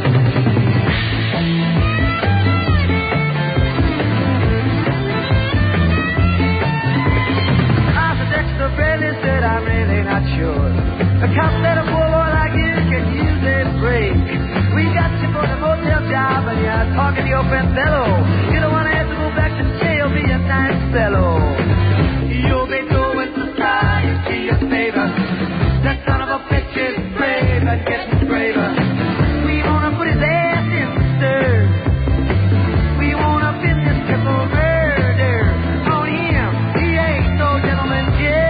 Arthur Dexter Bradley said, I'm really not sure. The cop said a poor boy like you can use a break. We got you for the motel job and you're talking to your friend Bello. You don't want to have to go back to jail, be a nice fellow. You'll be doing society a favor. That son of a bitch is brave and getting braver. We want to put his ass in the stir. We want to pin this triple murder on him. He ain't no gentleman jail.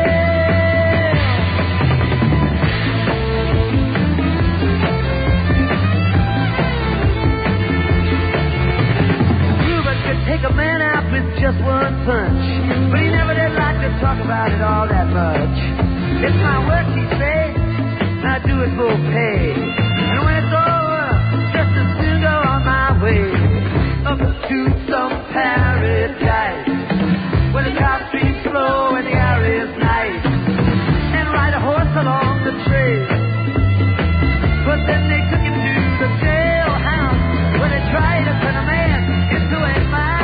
Take a man out with just one punch. But he never did like to talk about it all that much. It's my work, he say, and I do it for pay. And when it's over, just as soon go on my way up to some paradise where the top streets flow and the air is nice, and ride a horse along the trail. But then they took him to the jailhouse where they tried to turn a man into a mouse.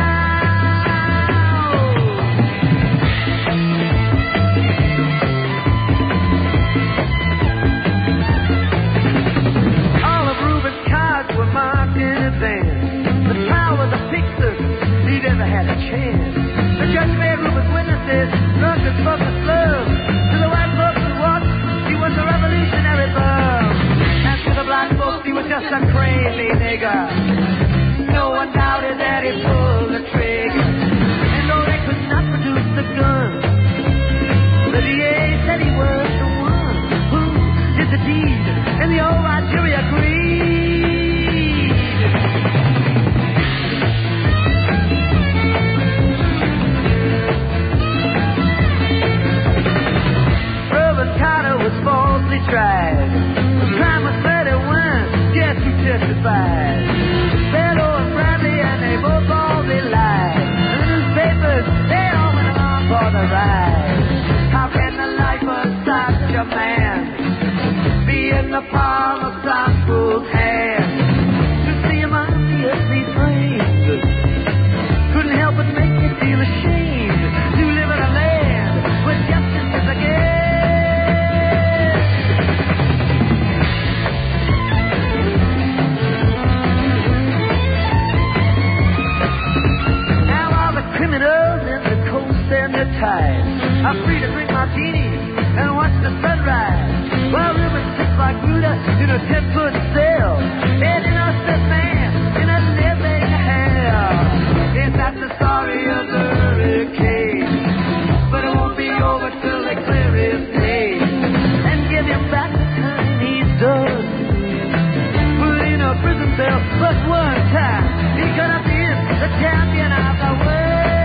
All of Reuben's cards were marked in advance. The trial was a picture, he'd ever had a chance. The judge made Reuben's witnesses drunk as fuck as love. To the white folks who watched, he was a revolutionary bum. And to the black folks, he was just a crazy nigger. No one doubted that he pulled the trigger. And though they could not produce the gun, the DA said he was the one who did the deed. And the old white jury agreed. Reuben Carter was falsely tried. The crime was 31. Guess who testified? Bello and Bradley, and they both all they lied. The newspapers, they all went along for the ride. How can the life of such a man be in the palm of some fool's hand? To see him on the earthly plains couldn't help but make me feel ashamed to live in a land where justice is a game. in a 10-foot cell, an innocent man in a living hell. Yes, that's the story of the hurricane, but it won't be over till they clear his name and give him back the time he's done. Put in a prison cell, but one time he could have been the champion of the world.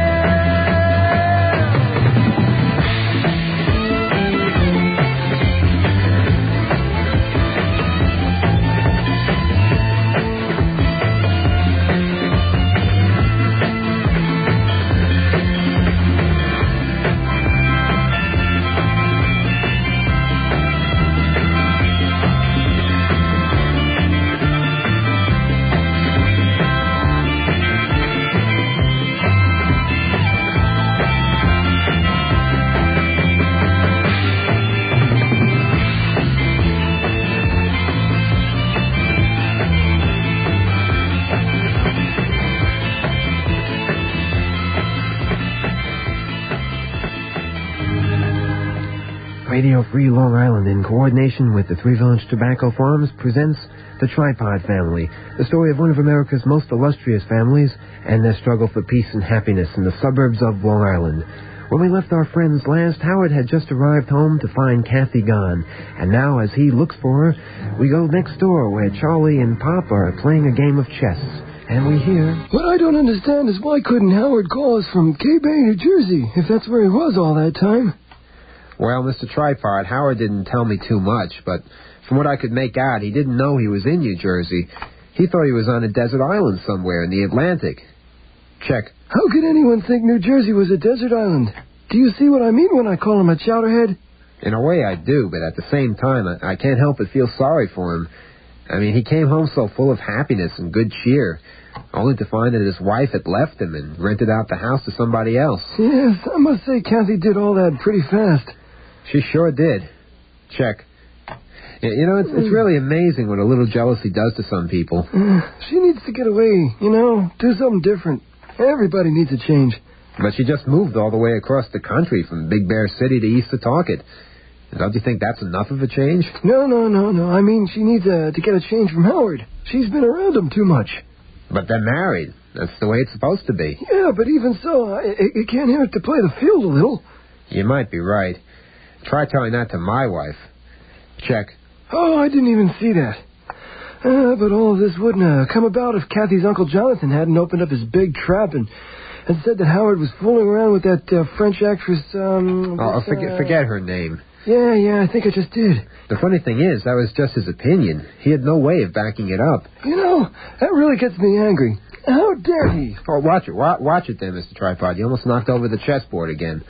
Radio Free Long Island, in coordination with the Three Village Tobacco Farms, presents The Tripod Family, the story of one of America's most illustrious families and their struggle for peace and happiness in the suburbs of Long Island. When we left our friends last, Howard had just arrived home to find Kathy gone, and now as he looks for her, we go next door where Charlie and Pop are playing a game of chess, and we hear... What I don't understand is why couldn't Howard call us from K-Bay, New Jersey, if that's where he was all that time? Well, Mr. Tripod, Howard didn't tell me too much, but from what I could make out, he didn't know he was in New Jersey. He thought he was on a desert island somewhere in the Atlantic. Check. How could anyone think New Jersey was a desert island? Do you see what I mean when I call him a chowderhead? In a way, I do, but at the same time, I can't help but feel sorry for him. I mean, he came home so full of happiness and good cheer, only to find that his wife had left him and rented out the house to somebody else. Yes, I must say Kathy did all that pretty fast. She sure did. Check. You know, it's really amazing what a little jealousy does to some people. She needs to get away, do something different. Everybody needs a change. But she just moved all the way across the country from Big Bear City to East Setauket. Don't you think that's enough of a change? No. I mean, she needs to get a change from Howard. She's been around him too much. But they're married. That's the way it's supposed to be. Yeah, but even so, it can't hurt to play the field a little. You might be right. Try telling that to my wife. Check. Oh, I didn't even see that. But all of this wouldn't have come about if Kathy's Uncle Jonathan hadn't opened up his big trap and said that Howard was fooling around with that French actress, forget her name. Yeah, I think I just did. The funny thing is, that was just his opinion. He had no way of backing it up. That really gets me angry. How dare he? Oh, watch it then, Mr. Tripod. You almost knocked over the chessboard again.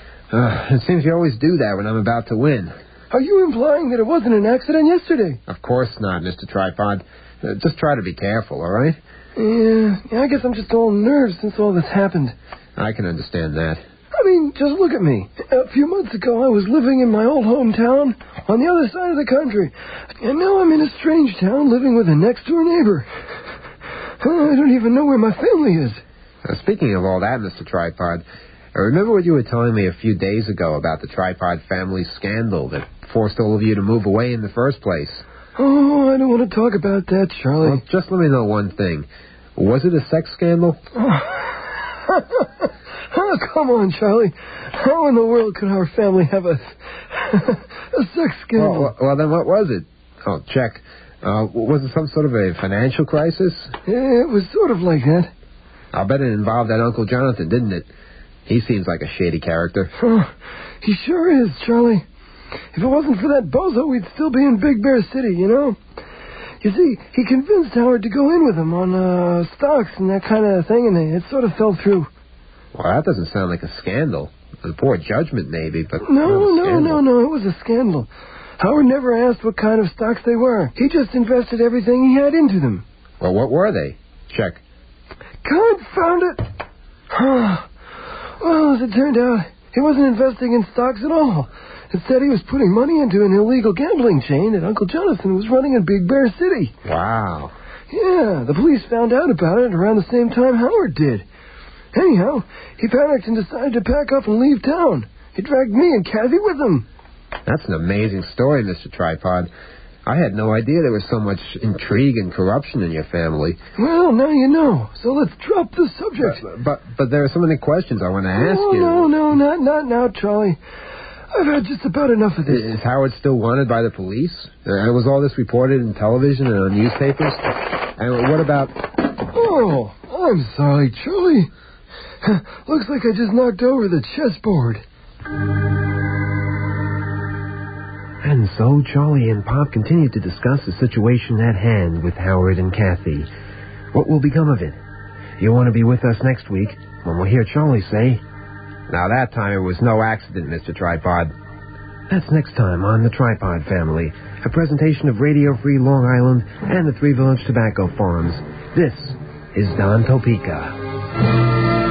It seems you always do that when I'm about to win. Are you implying that it wasn't an accident yesterday? Of course not, Mr. Tripod. Just try to be careful, all right? Yeah, I guess I'm just all nerves since all this happened. I can understand that. I mean, just look at me. A few months ago, I was living in my old hometown on the other side of the country. And now I'm in a strange town living with a next-door neighbor. I don't even know where my family is. Speaking of all that, Mr. Tripod, I remember what you were telling me a few days ago about the Tripod family scandal that forced all of you to move away in the first place. Oh, I don't want to talk about that, Charlie. Well, just let me know one thing. Was it a sex scandal? Oh, come on, Charlie. How in the world could our family have a sex scandal? Well, then what was it? Oh, check. Was it some sort of a financial crisis? Yeah, it was sort of like that. I'll bet it involved that Uncle Jonathan, didn't it? He seems like a shady character. Oh, he sure is, Charlie. If it wasn't for that bozo, we'd still be in Big Bear City, You see, he convinced Howard to go in with him on stocks and that kind of thing, and it sort of fell through. Well, that doesn't sound like a scandal. A poor judgment, maybe, but No, it was a scandal. Howard never asked what kind of stocks they were. He just invested everything he had into them. Well, what were they? Check. Confound it! Well, as it turned out, he wasn't investing in stocks at all. Instead, he was putting money into an illegal gambling chain that Uncle Jonathan was running in Big Bear City. Wow. Yeah, the police found out about it around the same time Howard did. Anyhow, he panicked and decided to pack up and leave town. He dragged me and Kathy with him. That's an amazing story, Mr. Tripod. I had no idea there was so much intrigue and corruption in your family. Well, now you know. So let's drop the subject. But there are so many questions I want to ask you. No, not now, Charlie. I've had just about enough of this. Is Howard still wanted by the police? And was all this reported in television and on newspapers? And what about... Oh, I'm sorry, Charlie. Looks like I just knocked over the chessboard. And so Charlie and Pop continued to discuss the situation at hand with Howard and Kathy. What will become of it? You'll want to be with us next week when we'll hear Charlie say, "Now that time it was no accident, Mr. Tripod." That's next time on The Tripod Family, a presentation of Radio Free Long Island and the Three Village Tobacco Farms. This is Don Topeka.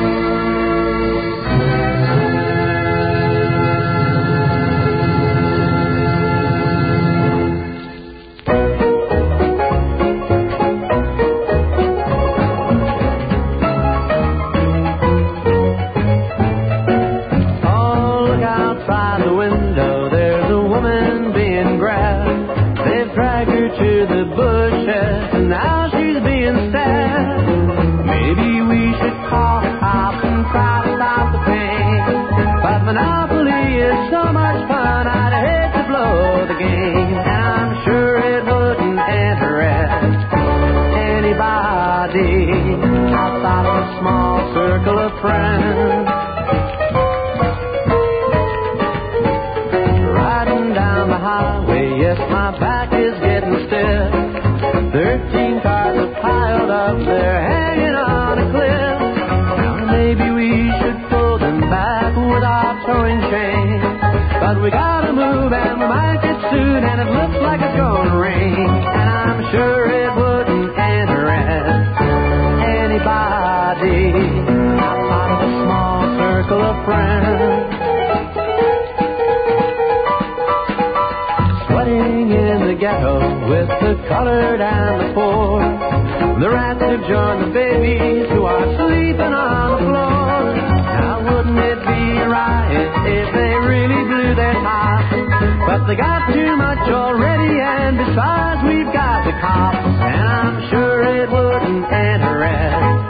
With the colored and the poor, the rats have joined the babies who are sleeping on the floor. Now wouldn't it be right if they really blew their tops? But they got too much already, and besides we've got the cops. And I'm sure it wouldn't interest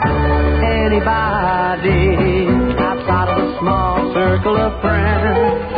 anybody outside of a small circle of friends.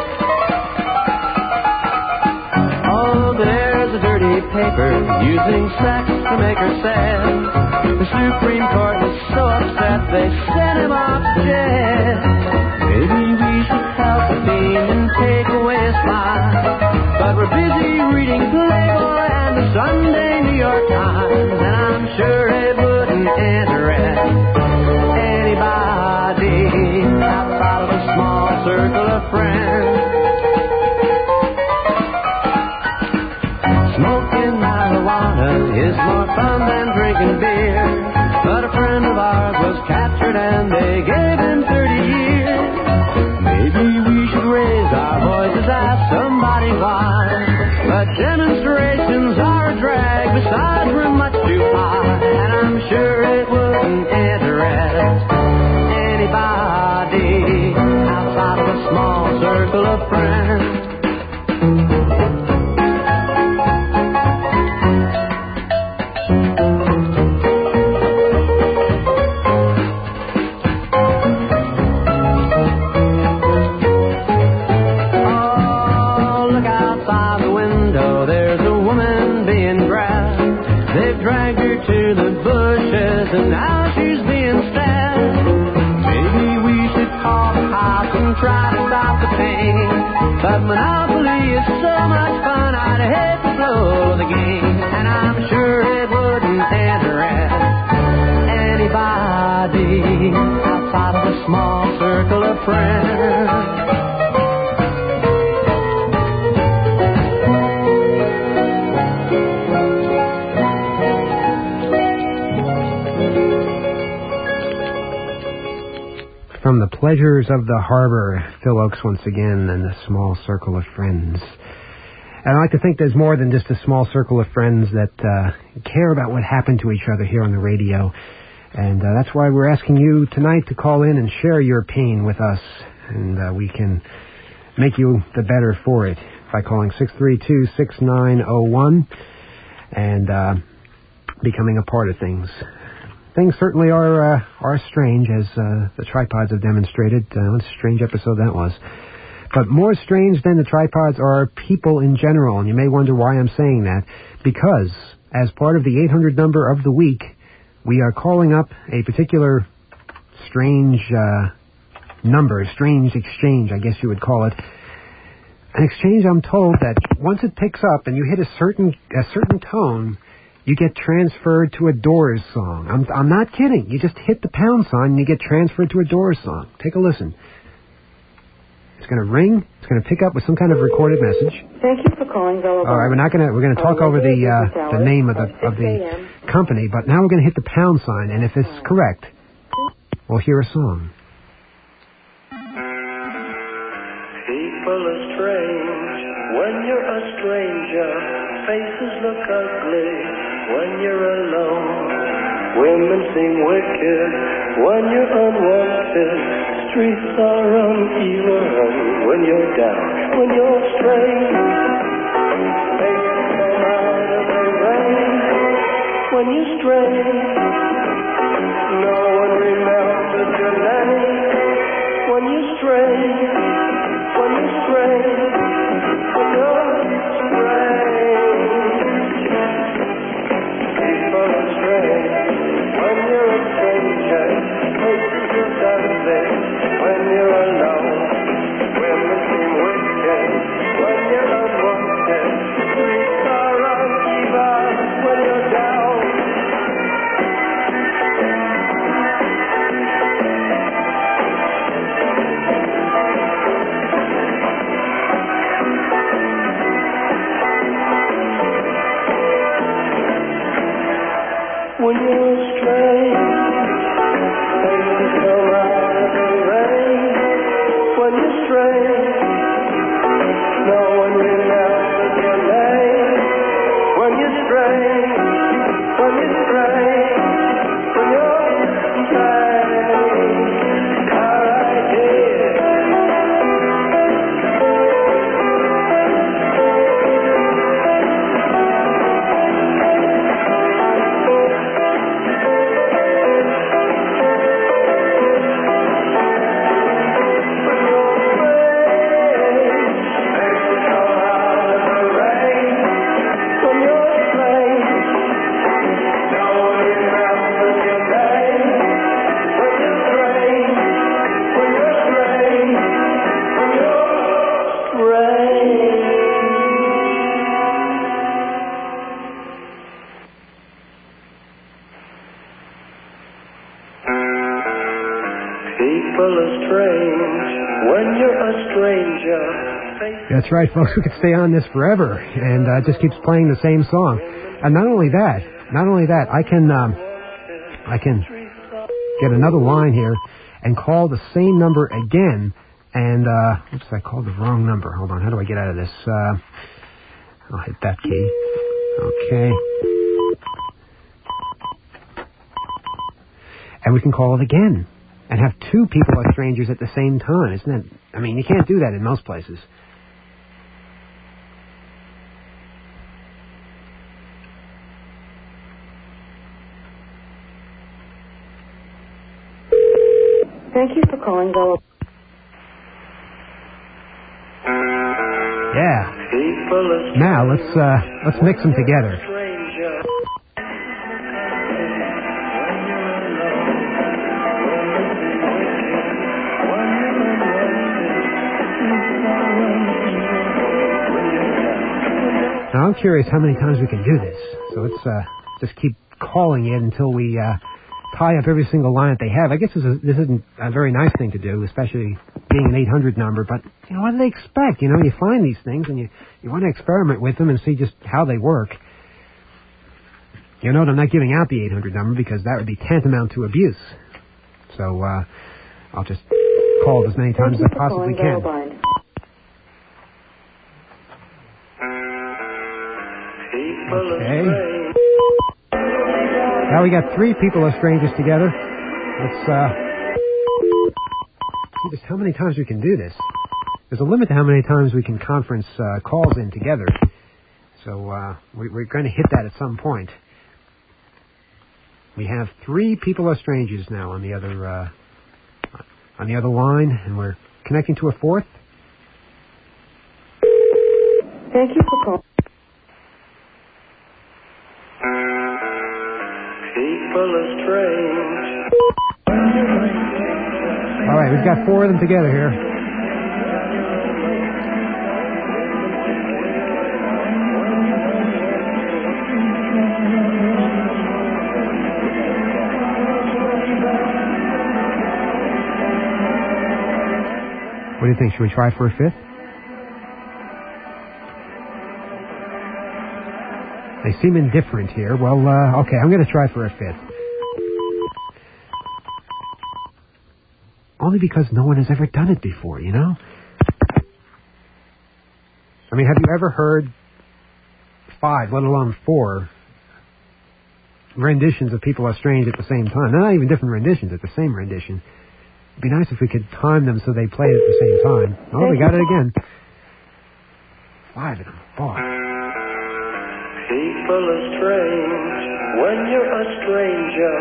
Paper using sex to make her sad. The Supreme Court is so upset they sent him off to jail. Maybe we should help the team and take away his fine, but we're busy reading Playboy and the Sunday New York Times, and I'm sure it wouldn't interest anybody outside of a small circle of friends. Is more fun than drinking beer. But a friend of ours was captured and they gave him 30 years. Maybe we should raise our voices, ask somebody why. But demonstrations are a drag, besides we're much too high. And I'm sure it wouldn't interest anybody outside of a small circle of friends. And now she's being stabbed. Maybe we should call the cops and try to stop the pain. But Monopoly is so much fun, I'd hate to blow the game. And I'm sure it wouldn't interest anybody outside of a small circle of friends. From the pleasures of the harbor, Phil Oakes once again, and a small circle of friends. And I like to think there's more than just a small circle of friends that care about what happened to each other here on the radio. And that's why we're asking you tonight to call in and share your pain with us. And we can make you the better for it. by calling 632-6901 and becoming a part of things. Things certainly are strange, as the tripods have demonstrated. What a strange episode that was. But more strange than the tripods are people in general, and you may wonder why I'm saying that. Because, as part of the 800 number of the week, we are calling up a particular strange number, strange exchange, I guess you would call it. An exchange, I'm told, that once it picks up and you hit a certain tone, you get transferred to a Doors song. I'm not kidding. You just hit the pound sign and you get transferred to a Doors song. Take a listen. It's going to ring. It's going to pick up with some kind of recorded message. Thank you for calling Bella. All right, we're going to talk over the name of the company, but now we're going to hit the pound sign, and if it's correct, we'll hear a song. People are strange when you're a stranger. Faces look ugly when you're alone. Women seem wicked when you're unwanted. Streets are uneven when you're down, when you're strange. Faces come out of the rain when you're strange. No one remembers your name when you're strange. When you're strange, when you're strange. People are strange when you're a stranger. Faces look ugly when you're alone. Women seem wicked when you're unwanted. Streets are uneven when you're down. When you're strange, faces come out of the rain. When you're strange, no one remembers your name. When you're strange, when you're strange, when you're strange. Alright, That's right, folks. We could stay on this forever, and it just keeps playing the same song. And not only that, I can get another line here and call the same number again. And oops, I called the wrong number. Hold on, how do I get out of this? I'll hit that key. Okay. And we can call it again and have two people as strangers at the same time. Isn't that? I mean, you can't do that in most places. Thank you for calling Bella. Yeah. Now let's mix them together. Now I'm curious how many times we can do this. So let's just keep calling it until we tie up every single line that they have. I guess this isn't a very nice thing to do, especially being an 800 number, but you know, what do they expect? You know, you find these things and you want to experiment with them and see just how they work. You know, I'm not giving out the 800 number because that would be tantamount to abuse. So I'll just call it as many times as I possibly can. Okay. Now we got three people as strangers together. Let's see just how many times we can do this. There's a limit to how many times we can conference calls in together. So we're going to hit that at some point. We have 3 people are strangers now on the other line, and we're connecting to a 4th. Thank you for calling. People are strange. All right, we've got 4 of them together here. What do you think? Should we try for a 5th? They seem indifferent here. Well, okay, I'm going to try for a 5th. Only because no one has ever done it before, you know? I mean, have you ever heard 5, let alone 4, renditions of People Are Strange at the same time? They're not even different renditions, it's the same rendition. It'd be nice if we could time them so they played at the same time. Oh, we got it again. 5 of them. Boy. People are strange when you're a stranger.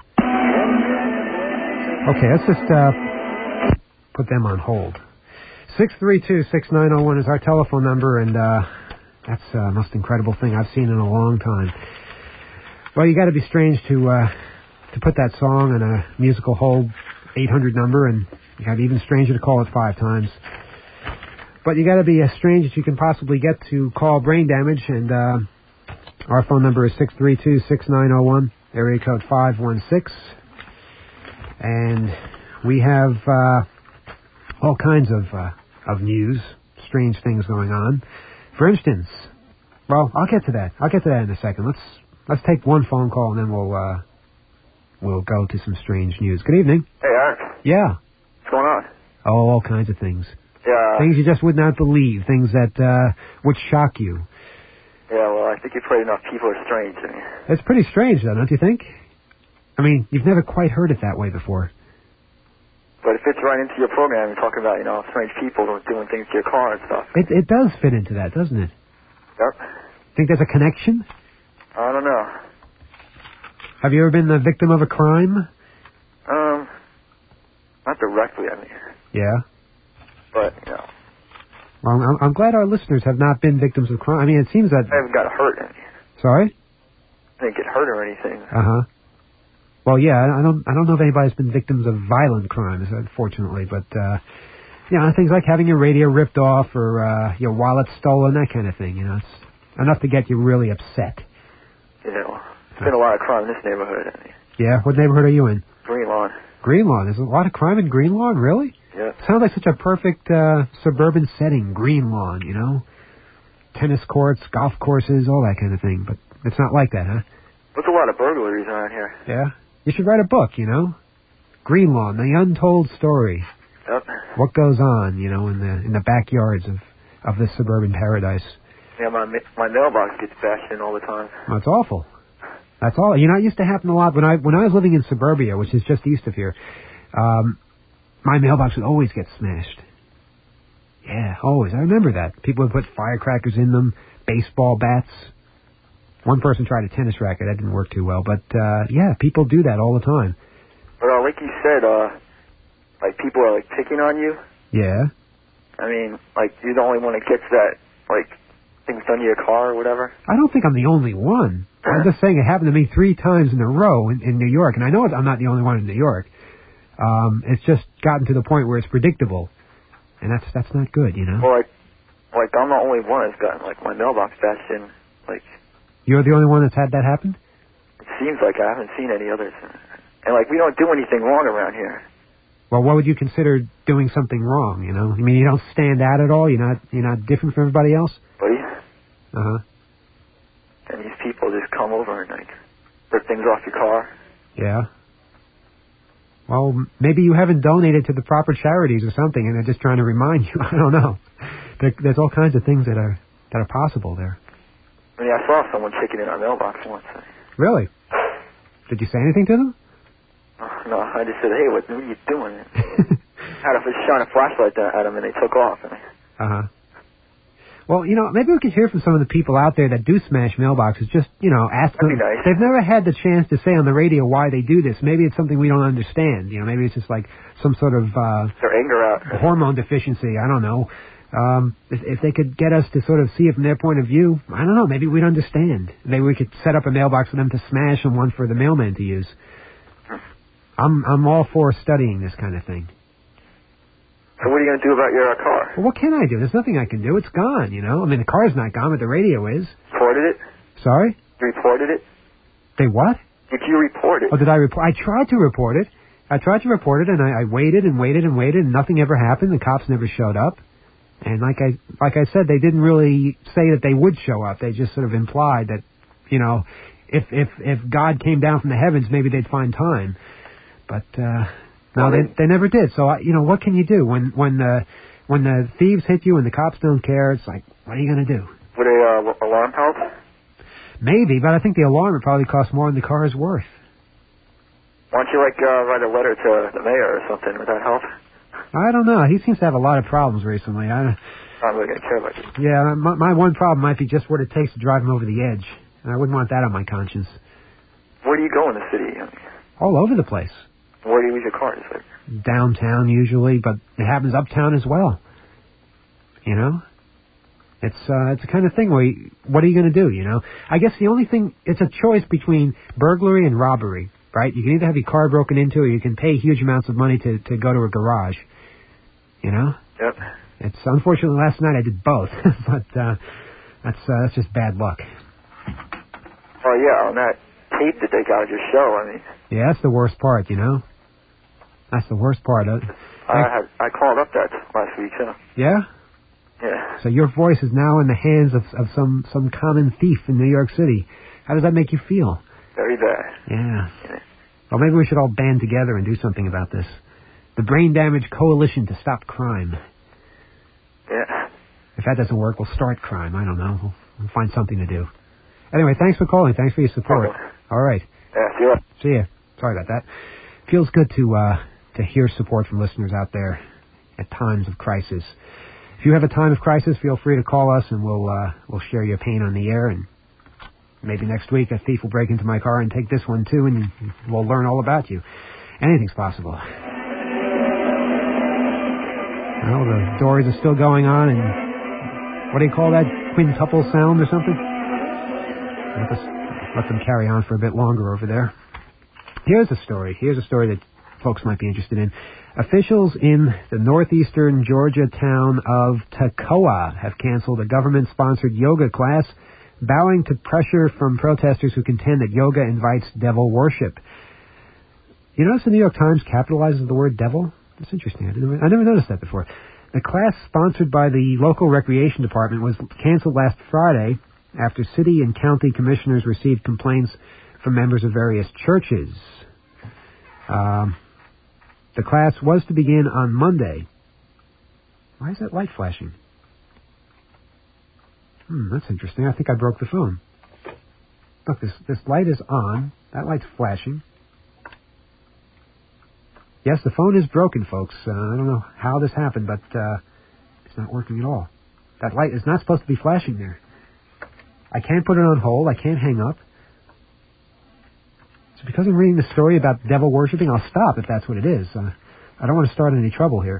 Okay, let's just put them on hold. 632-6901 is our telephone number, and that's the most incredible thing I've seen in a long time. Well, you got to be strange to put that song on a musical hold 800 number, and you got even stranger to call it 5 times. But you got to be as strange as you can possibly get to call Brain Damage, and our phone number is 632-6901, area code 516. And we have all kinds of news, strange things going on. For instance, well, I'll get to that. I'll get to that in a second. Let's take one phone call, and then we'll go to some strange news. Good evening. Hey, Eric. Yeah. What's going on? Oh, all kinds of things. Yeah. Things you just would not believe. Things that would shock you. Yeah, well, I think you've played enough People Are Strange. I mean, It's pretty strange, though, don't you think? I mean, you've never quite heard it that way before. but it fits right into your program. You're talking about, strange people doing things to your car and stuff. It does fit into that, doesn't it? Yep. Think there's a connection? I don't know. Have you ever been the victim of a crime? Not directly, I mean. Yeah. But, Well, I'm glad our listeners have not been victims of crime. I mean, it seems that... I haven't got hurt. Sorry? I didn't get hurt or anything. Uh-huh. Well, yeah, I don't know if anybody's been victims of violent crimes, unfortunately, but, things like having your radio ripped off or your wallet stolen, that kind of thing, it's enough to get you really upset. Yeah, well, there's been a lot of crime in this neighborhood. I mean, Yeah? What neighborhood are you in? Green Lawn. Green Lawn. There's a lot of crime in Green Lawn, really? Yeah. Sounds like such a perfect suburban setting, Green Lawn, Tennis courts, golf courses, all that kind of thing, but it's not like that, huh? There's a lot of burglaries around here. Yeah? You should write a book, Green Lawn, the untold story. Yep. What goes on, in the backyards of this suburban paradise. Yeah, my mailbox gets bashed in all the time. Well, it's awful. That's all. It used to happen a lot when I was living in suburbia, which is just east of here. My mailbox would always get smashed. Yeah, always. I remember that. People would put firecrackers in them, baseball bats. One person tried a tennis racket. That didn't work too well. But, people do that all the time. But like you said, people are, picking on you. Yeah? I mean, you're the only one that gets that, things done to your car or whatever. I don't think I'm the only one. I'm just saying it happened to me 3 times in a row in New York. And I know I'm not the only one in New York. It's just gotten to the point where it's predictable. And that's not good, Well, I'm the only one that's gotten, my mailbox bashed in, You're the only one that's had that happen? It seems like I haven't seen any others. And, we don't do anything wrong around here. Well, what would you consider doing something wrong, I mean, you don't stand out at all? You're not different from everybody else? Buddy? Uh-huh. And these people just come over and, rip things off your car. Yeah. Well, maybe you haven't donated to the proper charities or something, and they're just trying to remind you. I don't know. There's all kinds of things that are possible there. I mean, I saw someone kicking in our mailbox once. Really? Did you say anything to them? No, I just said, hey, what are you doing? Had to shine a flashlight at them, and they took off. And Uh-huh. Well, maybe we could hear from some of the people out there that do smash mailboxes. Just, ask them. That'd be nice. They've never had the chance to say on the radio why they do this. Maybe it's something we don't understand. Maybe it's just like some sort of their anger out. Hormone deficiency. I don't know. If they could get us to sort of see it from their point of view, I don't know. Maybe we'd understand. Maybe we could set up a mailbox for them to smash and one for the mailman to use. I'm all for studying this kind of thing. So what are you going to do about your car? Well, what can I do? There's nothing I can do. It's gone, I mean, the car's not gone, but the radio is. Reported it? Sorry? You reported it? They what? Did you report it? Oh, did I report? I tried to report it. And I waited and waited and waited, and nothing ever happened. The cops never showed up. And like I said, they didn't really say that they would show up. They just sort of implied that, if God came down from the heavens, maybe they'd find time. But no, they never did. So what can you do when the thieves hit you and the cops don't care? It's like, what are you going to do? Would a alarm help? Maybe, but I think the alarm would probably cost more than the car is worth. Why don't you write a letter to the mayor or something? Would that help? I don't know. He seems to have a lot of problems recently. I'm not really going to care about you. Yeah, my one problem might be just what it takes to drive him over the edge. And I wouldn't want that on my conscience. Where do you go in the city? All over the place. Where do you leave your car? Downtown usually, but it happens uptown as well. It's the kind of thing where what are you going to do? I guess the only thing, it's a choice between burglary and robbery, right? You can either have your car broken into, or you can pay huge amounts of money to go to a garage. Yep. It's unfortunately last night I did both, but that's just bad luck. Oh yeah, on that tape that they got of your show, I mean. Yeah, that's the worst part, That's the worst part. I called up that last week, too. Yeah? Yeah. So your voice is now in the hands of some common thief in New York City. How does that make you feel? Very bad. Yeah. Well, maybe we should all band together and do something about this. The Brain Damage Coalition to Stop Crime. Yeah. If that doesn't work, we'll start crime. I don't know. We'll find something to do. Anyway, thanks for calling. Thanks for your support. Okay. All right. Yeah, see you. See ya. Sorry about that. Feels good to hear support from listeners out there at times of crisis. If you have a time of crisis, feel free to call us, and we'll share your pain on the air. And maybe next week a thief will break into my car and take this one too, and we'll learn all about you. Anything's possible. Well, the Doors are still going on, and what do you call that? Quintuple sound or something? Let them carry on for a bit longer over there. Here's a story that folks might be interested in. Officials in the northeastern Georgia town of Toccoa have canceled a government-sponsored yoga class, bowing to pressure from protesters who contend that yoga invites devil worship. You notice the New York Times capitalizes the word devil? That's interesting. I never noticed that before. The class, sponsored by the local recreation department, was canceled last Friday after city and county commissioners received complaints from members of various churches. The class was to begin on Monday. Why is that light flashing? That's interesting. I think I broke the phone. Look, this light is on. That light's flashing. Yes, the phone is broken, folks. I don't know how this happened, but it's not working at all. That light is not supposed to be flashing there. I can't put it on hold. I can't hang up. So because I'm reading the story about devil worshipping, I'll stop if that's what it is. I don't want to start any trouble here.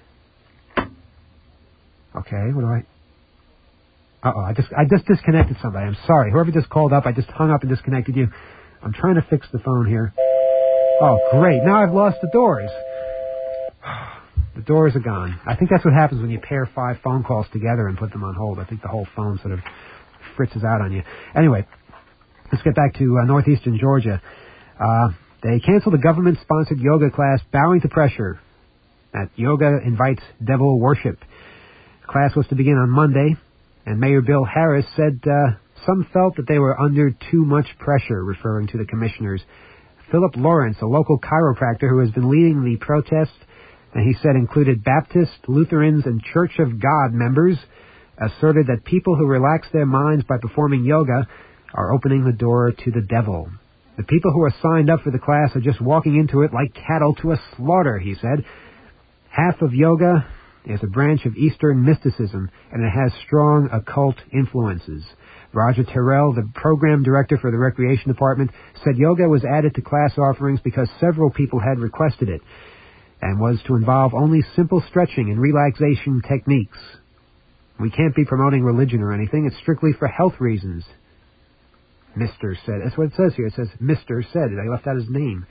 Okay, what do I... Uh-oh, I just disconnected somebody. I'm sorry. Whoever just called up, I just hung up and disconnected you. I'm trying to fix the phone here. Oh, great. Now I've lost the Doors. The Doors are gone. I think that's what happens when you pair 5 phone calls together and put them on hold. I think the whole phone sort of fritzes out on you. Anyway, let's get back to northeastern Georgia. They canceled a government-sponsored yoga class, bowing to pressure that yoga invites devil worship. The class was to begin on Monday, and Mayor Bill Harris said some felt that they were under too much pressure, referring to the commissioners. Philip Lawrence, a local chiropractor who has been leading the protest, and he said included Baptist, Lutherans, and Church of God members, asserted that people who relax their minds by performing yoga are opening the door to the devil. The people who are signed up for the class are just walking into it like cattle to a slaughter, he said. Half of yoga is a branch of Eastern mysticism, and it has strong occult influences. Roger Terrell, the program director for the Recreation Department, said yoga was added to class offerings because several people had requested it, and was to involve only simple stretching and relaxation techniques. We can't be promoting religion or anything. It's strictly for health reasons. Mr. said. That's what it says here. It says Mr. said. I left out his name.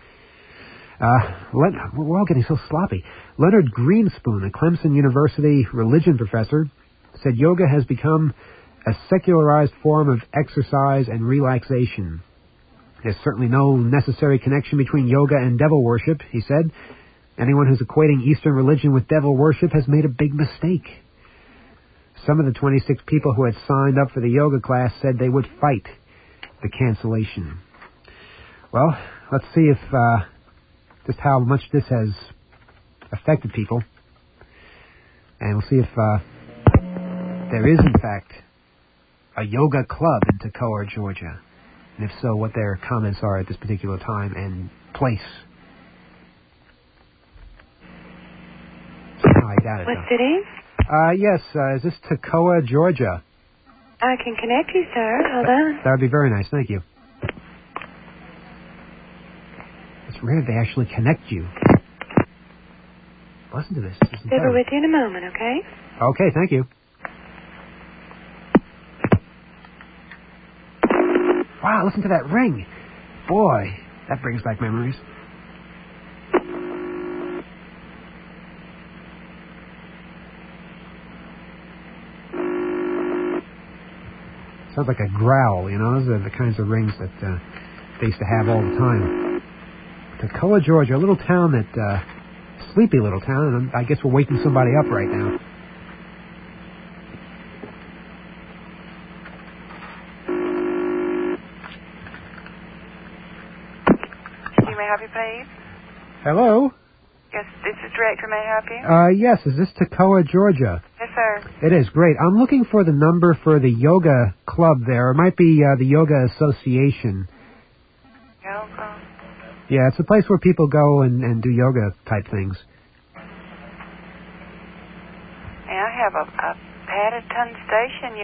We're all getting so sloppy. Leonard Greenspoon, a Clemson University religion professor, said yoga has become a secularized form of exercise and relaxation. There's certainly no necessary connection between yoga and devil worship, he said. Anyone who's equating Eastern religion with devil worship has made a big mistake. Some of the 26 people who had signed up for the yoga class said they would fight the cancellation. Well, let's see if just how much this has affected people. And we'll see if there is, in fact, a yoga club in Toccoa, Georgia. And if so, what their comments are at this particular time and place. I doubt it. What city? Yes, is this Toccoa, Georgia? I can connect you, sir. Hold on. That would be very nice, thank you. It's rare they actually connect you. Listen to this. This is We'll be incredible. with you in a moment, okay? Okay, thank you. Wow, listen to that ring. Boy, that brings back memories. Sounds like a growl, you know. Those are the kinds of rings that they used to have all the time. Toccoa, Georgia, a little town that, sleepy little town, and I guess we're waking somebody up right now. You may help you, please. Hello? Yes, this is director. May I help you? Yes, is this Toccoa, Georgia? Yes, sir. It is, great. I'm looking for the number for the yoga club there. It might be the Yoga Association. Yoga? Yeah, it's a place where people go and do yoga type things. May I have a Paddington Station?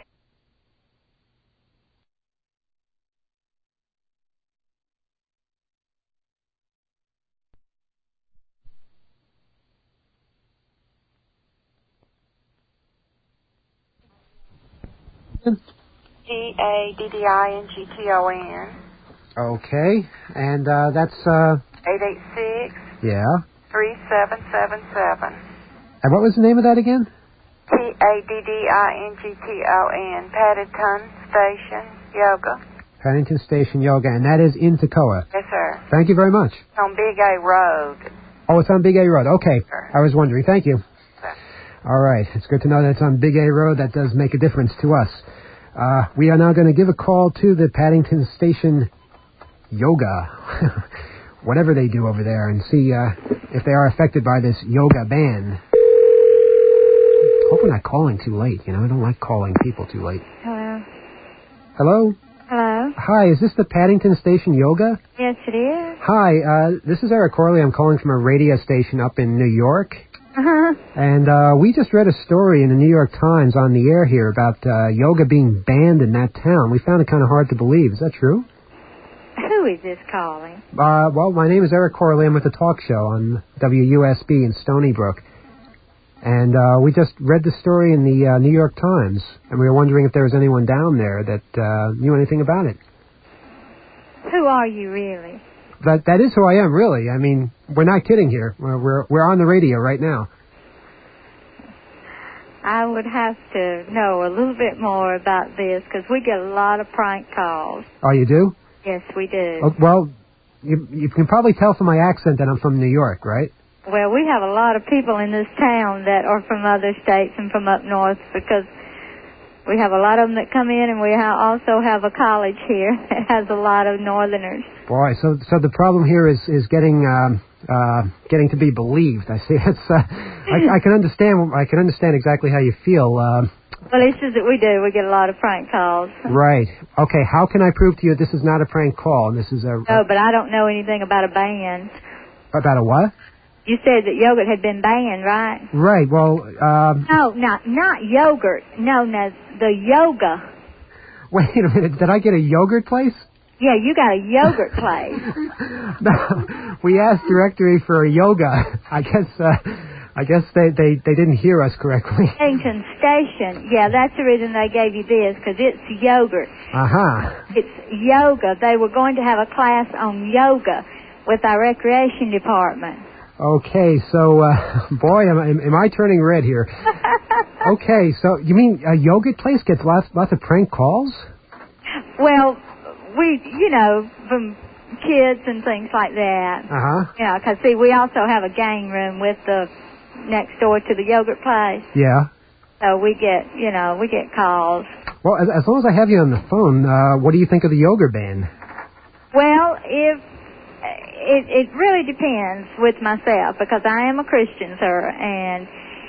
Paddington. Okay, and that's 886. yeah. 3777. And what was the name of that again? Paddington. Paddington Station Yoga. Paddington Station Yoga, and that is in Toccoa. Yes, sir. Thank you very much. On Big A Road. Oh, it's on Big A Road. Okay, Sure. I was wondering. Thank you. Sure. All right, it's good to know that it's on Big A Road. That does make a difference to us. We are now going to give a call to the Paddington Station Yoga, whatever they do over there, and see if they are affected by this yoga ban. Hope we're not calling too late. You know, I don't like calling people too late. Hello. Hello? Hello. Hi, is this the Paddington Station Yoga? Yes, it is. Hi, this is Eric Corley. I'm calling from a radio station up in New York. Uh-huh. And we just read a story in the New York Times on the air here about yoga being banned in that town. We found it kind of hard to believe. Is that true? Who is this calling? Well, my name is Eric Corley. I'm with the talk show on WUSB in Stony Brook. And we just read the story in the New York Times, and we were wondering if there was anyone down there that knew anything about it. Who are you, really? That is who I am, really. I mean, we're not kidding here. We're on the radio right now. I would have to know a little bit more about this, because we get a lot of prank calls. Oh, you do? Yes, we do. Oh, well, you can probably tell from my accent that I'm from New York, right? Well, we have a lot of people in this town that are from other states and from up north, because we have a lot of them that come in, and we also have a college here that has a lot of northerners. Boy, so the problem here is getting to be believed. I see. It's I can understand exactly how you feel. Well, it's just that we do. We get a lot of prank calls. Right. Okay. How can I prove to you this is not a prank call and this is a? No, but I don't know anything about a band. About a what? You said that yogurt had been banned, right? Right. Well, No, not yogurt. No, the yoga. wait a minute. Did I get a yogurt place? Yeah, you got a yogurt place. No, we asked directory for a yoga. I guess they didn't hear us correctly. Washington Station. Yeah, that's the reason they gave you this, because it's yogurt. It's yoga. They were going to have a class on yoga with our recreation department. Okay, so, boy, am I turning red here. Okay, so you mean a yogurt place gets lots of prank calls? Well, we, from kids and things like that. Yeah, because, see, we also have a gang room with the next door to the yogurt place. Yeah. So we get calls. Well, as long as I have you on the phone, what do you think of the yogurt ban? Well, it really depends with myself, because I am a Christian, sir, and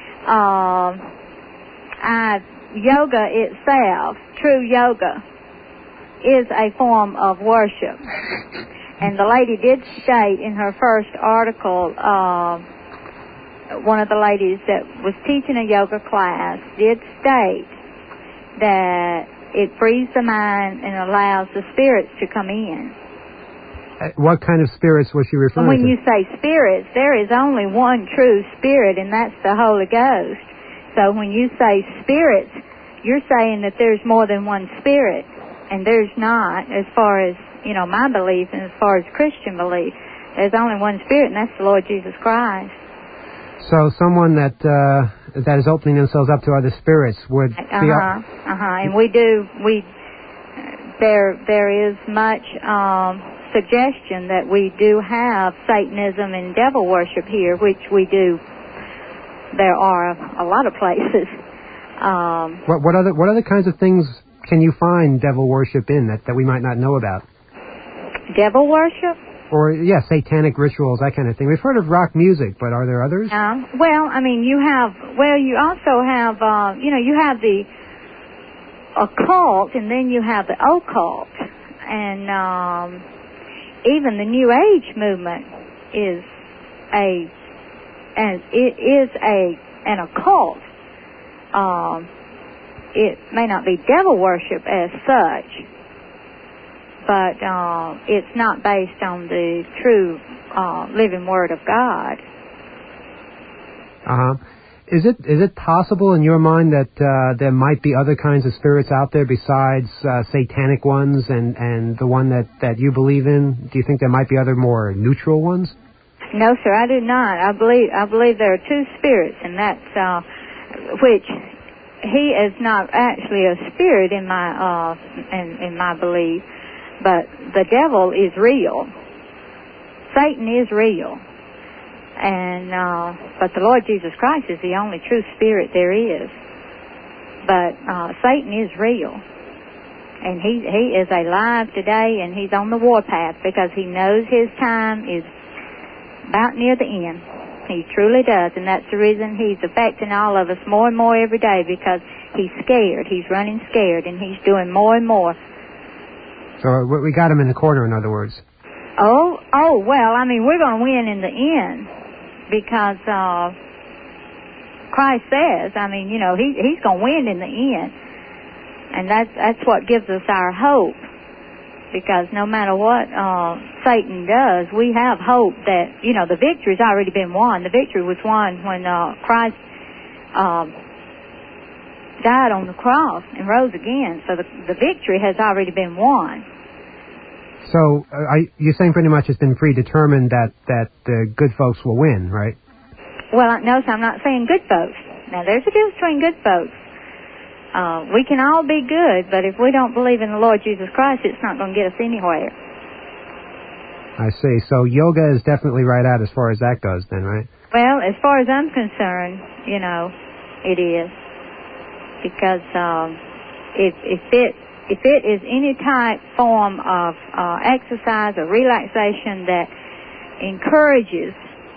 yoga itself, true yoga, is a form of worship. And the lady did state in her first article, one of the ladies that was teaching a yoga class did state that it frees the mind and allows the spirits to come in. What kind of spirits was she referring to? When you say spirits, there is only one true spirit, and that's the Holy Ghost. So when you say spirits, you're saying that there's more than one spirit, and there's not, as far as, my belief and as far as Christian belief. There's only one spirit, and that's the Lord Jesus Christ. So someone that is opening themselves up to other spirits would be... And there is much suggestion that we do have Satanism and devil worship here, which we do. There are a lot of places. What other kinds of things can you find devil worship in that we might not know about? Devil worship? Or, satanic rituals, that kind of thing. We've heard of rock music, but are there others? You also have, you have the occult, and then you have the occult. And even the New Age movement is an occult. It may not be devil worship as such, but it's not based on the true living Word of God. Is it possible in your mind that there might be other kinds of spirits out there besides satanic ones and the one that you believe in? Do you think there might be other more neutral ones? No, sir, I do not. I believe there are two spirits, and that's which he is not actually a spirit in my belief, but the devil is real. Satan is real. And but the Lord Jesus Christ is the only true spirit there is. But Satan is real, and he is alive today, and he's on the warpath because he knows his time is about near the end. He truly does, and that's the reason he's affecting all of us more and more every day, because he's scared. He's running scared, and he's doing more and more. So we got him in the corner, in other words. Oh, well, we're going to win in the end. Because Christ says, he's going to win in the end. And that's what gives us our hope. Because no matter what Satan does, we have hope that, the victory's already been won. The victory was won when Christ died on the cross and rose again. So the victory has already been won. So you're saying pretty much it's been predetermined that the good folks will win, right? Well, no, so I'm not saying good folks. Now, there's a difference between good folks. We can all be good, but if we don't believe in the Lord Jesus Christ, it's not going to get us anywhere. I see. So yoga is definitely right out as far as that goes then, right? Well, as far as I'm concerned, it is. Because if it is any type form of exercise or relaxation that encourages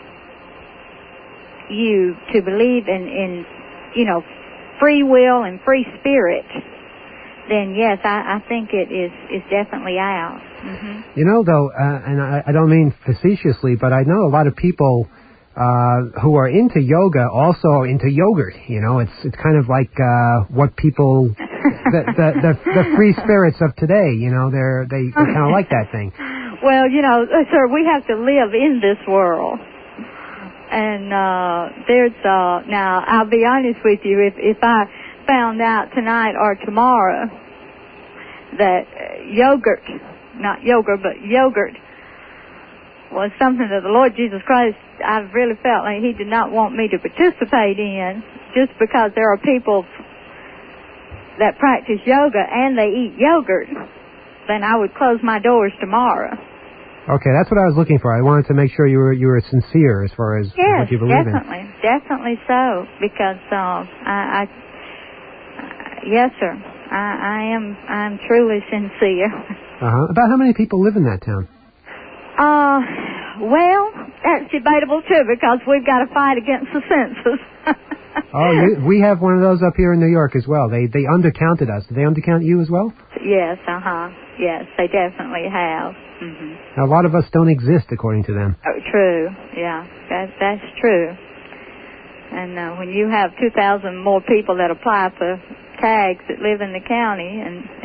you to believe in free will and free spirit, then yes, I think it is definitely out. Mm-hmm. Though, and I don't mean facetiously, but I know a lot of people who are into yoga also into yogurt. You know, it's kind of like what people the free spirits of today. You know, they kind of like that thing. Well, you know, sir, we have to live in this world. And there's now I'll be honest with you, if I found out tonight or tomorrow that yogurt, not yogurt, but yogurt was something that the Lord Jesus Christ, I really felt like he did not want me to participate in, just because there are people that practice yoga and they eat yogurt, then I would close my doors tomorrow. Okay, that's what I was looking for. I wanted to make sure you were sincere as far as what you believe in. Yes, definitely so. Because yes, sir, I'm truly sincere. About how many people live in that town? Well, that's debatable too, because we've got to fight against the census. We have one of those up here in New York as well. They undercounted us. Did they undercount you as well? Yes, yes, they definitely have. Mm-hmm. Now, a lot of us don't exist, according to them. Oh, true. Yeah, that's true. And when you have 2,000 more people that apply for tags that live in the county,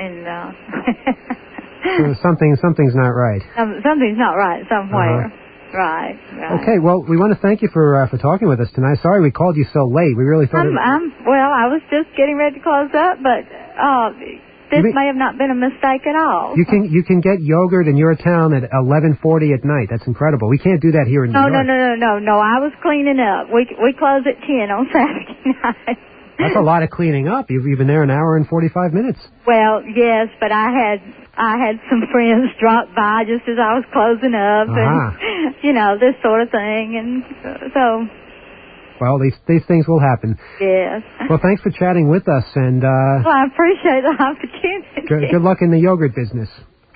so something's not right. Something's not right somewhere. Right. Okay, well, we want to thank you for talking with us tonight. Sorry we called you so late. We really thought well, I was just getting ready to close up, but this may have not been a mistake at all. You can get yogurt in your town at 11:40 at night. That's incredible. We can't do that here in New York. No. I was cleaning up. We close at 10 on Saturday night. That's a lot of cleaning up. You've been there an hour and 45 minutes. Well, yes, but I had some friends drop by just as I was closing up, and you know, this sort of thing, and so. Well, these things will happen. Yes. Well, thanks for chatting with us, and well, I appreciate the opportunity. Good luck in the yogurt business.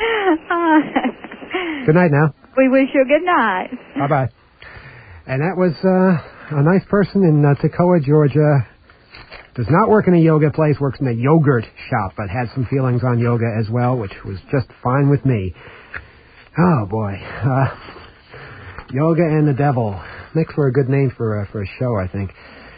Good night now. We wish you a good night. Bye-bye. And that was a nice person in Toccoa, Georgia. Does not work in a yoga place, works in a yogurt shop, but had some feelings on yoga as well, which was just fine with me. Oh, boy. Yoga and the devil. Makes for a good name for a show, I think.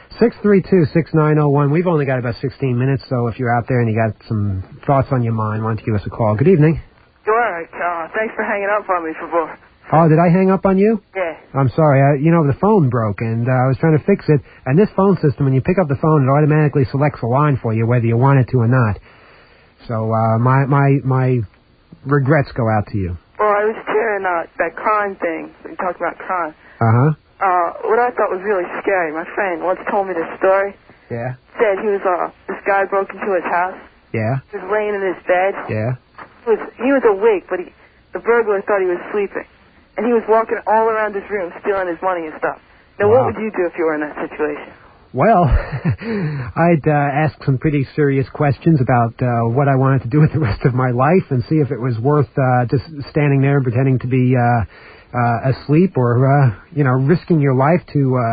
632-6901. We've only got about 16 minutes, so if you're out there and you got some thoughts on your mind, why don't you give us a call. Good evening. Sure. Thanks for hanging up on me for. Oh, did I hang up on you? Yeah. I'm sorry. The phone broke, and I was trying to fix it. And this phone system, when you pick up the phone, it automatically selects a line for you, whether you want it to or not. So my regrets go out to you. Well, I was hearing that crime thing. You talked about crime. What I thought was really scary, my friend once told me this story. Yeah. Said he was this guy broke into his house. Yeah. He was laying in his bed. Yeah. He was awake, but the burglar thought he was sleeping. And he was walking all around his room, stealing his money and stuff. Now, what would you do if you were in that situation? Well, I'd ask some pretty serious questions about what I wanted to do with the rest of my life and see if it was worth just standing there and pretending to be asleep or, risking your life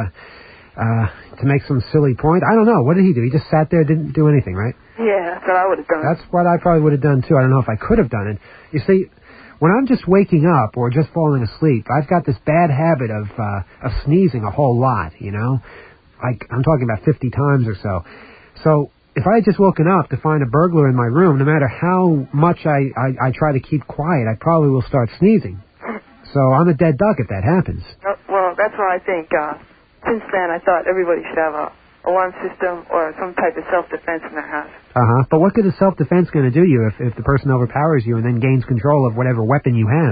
to make some silly point. I don't know. What did he do? He just sat there, didn't do anything, right? Yeah, that's what I would have done. That's what I probably would have done, too. I don't know if I could have done it. You see, when I'm just waking up or just falling asleep, I've got this bad habit of sneezing a whole lot, Like, I'm talking about 50 times or so. So, if I had just woken up to find a burglar in my room, no matter how much I try to keep quiet, I probably will start sneezing. So, I'm a dead duck if that happens. Well, that's why I think, since then, I thought everybody should have a alarm system or some type of self-defense in their house. But what good is self-defense going to do you if the person overpowers you and then gains control of whatever weapon you have?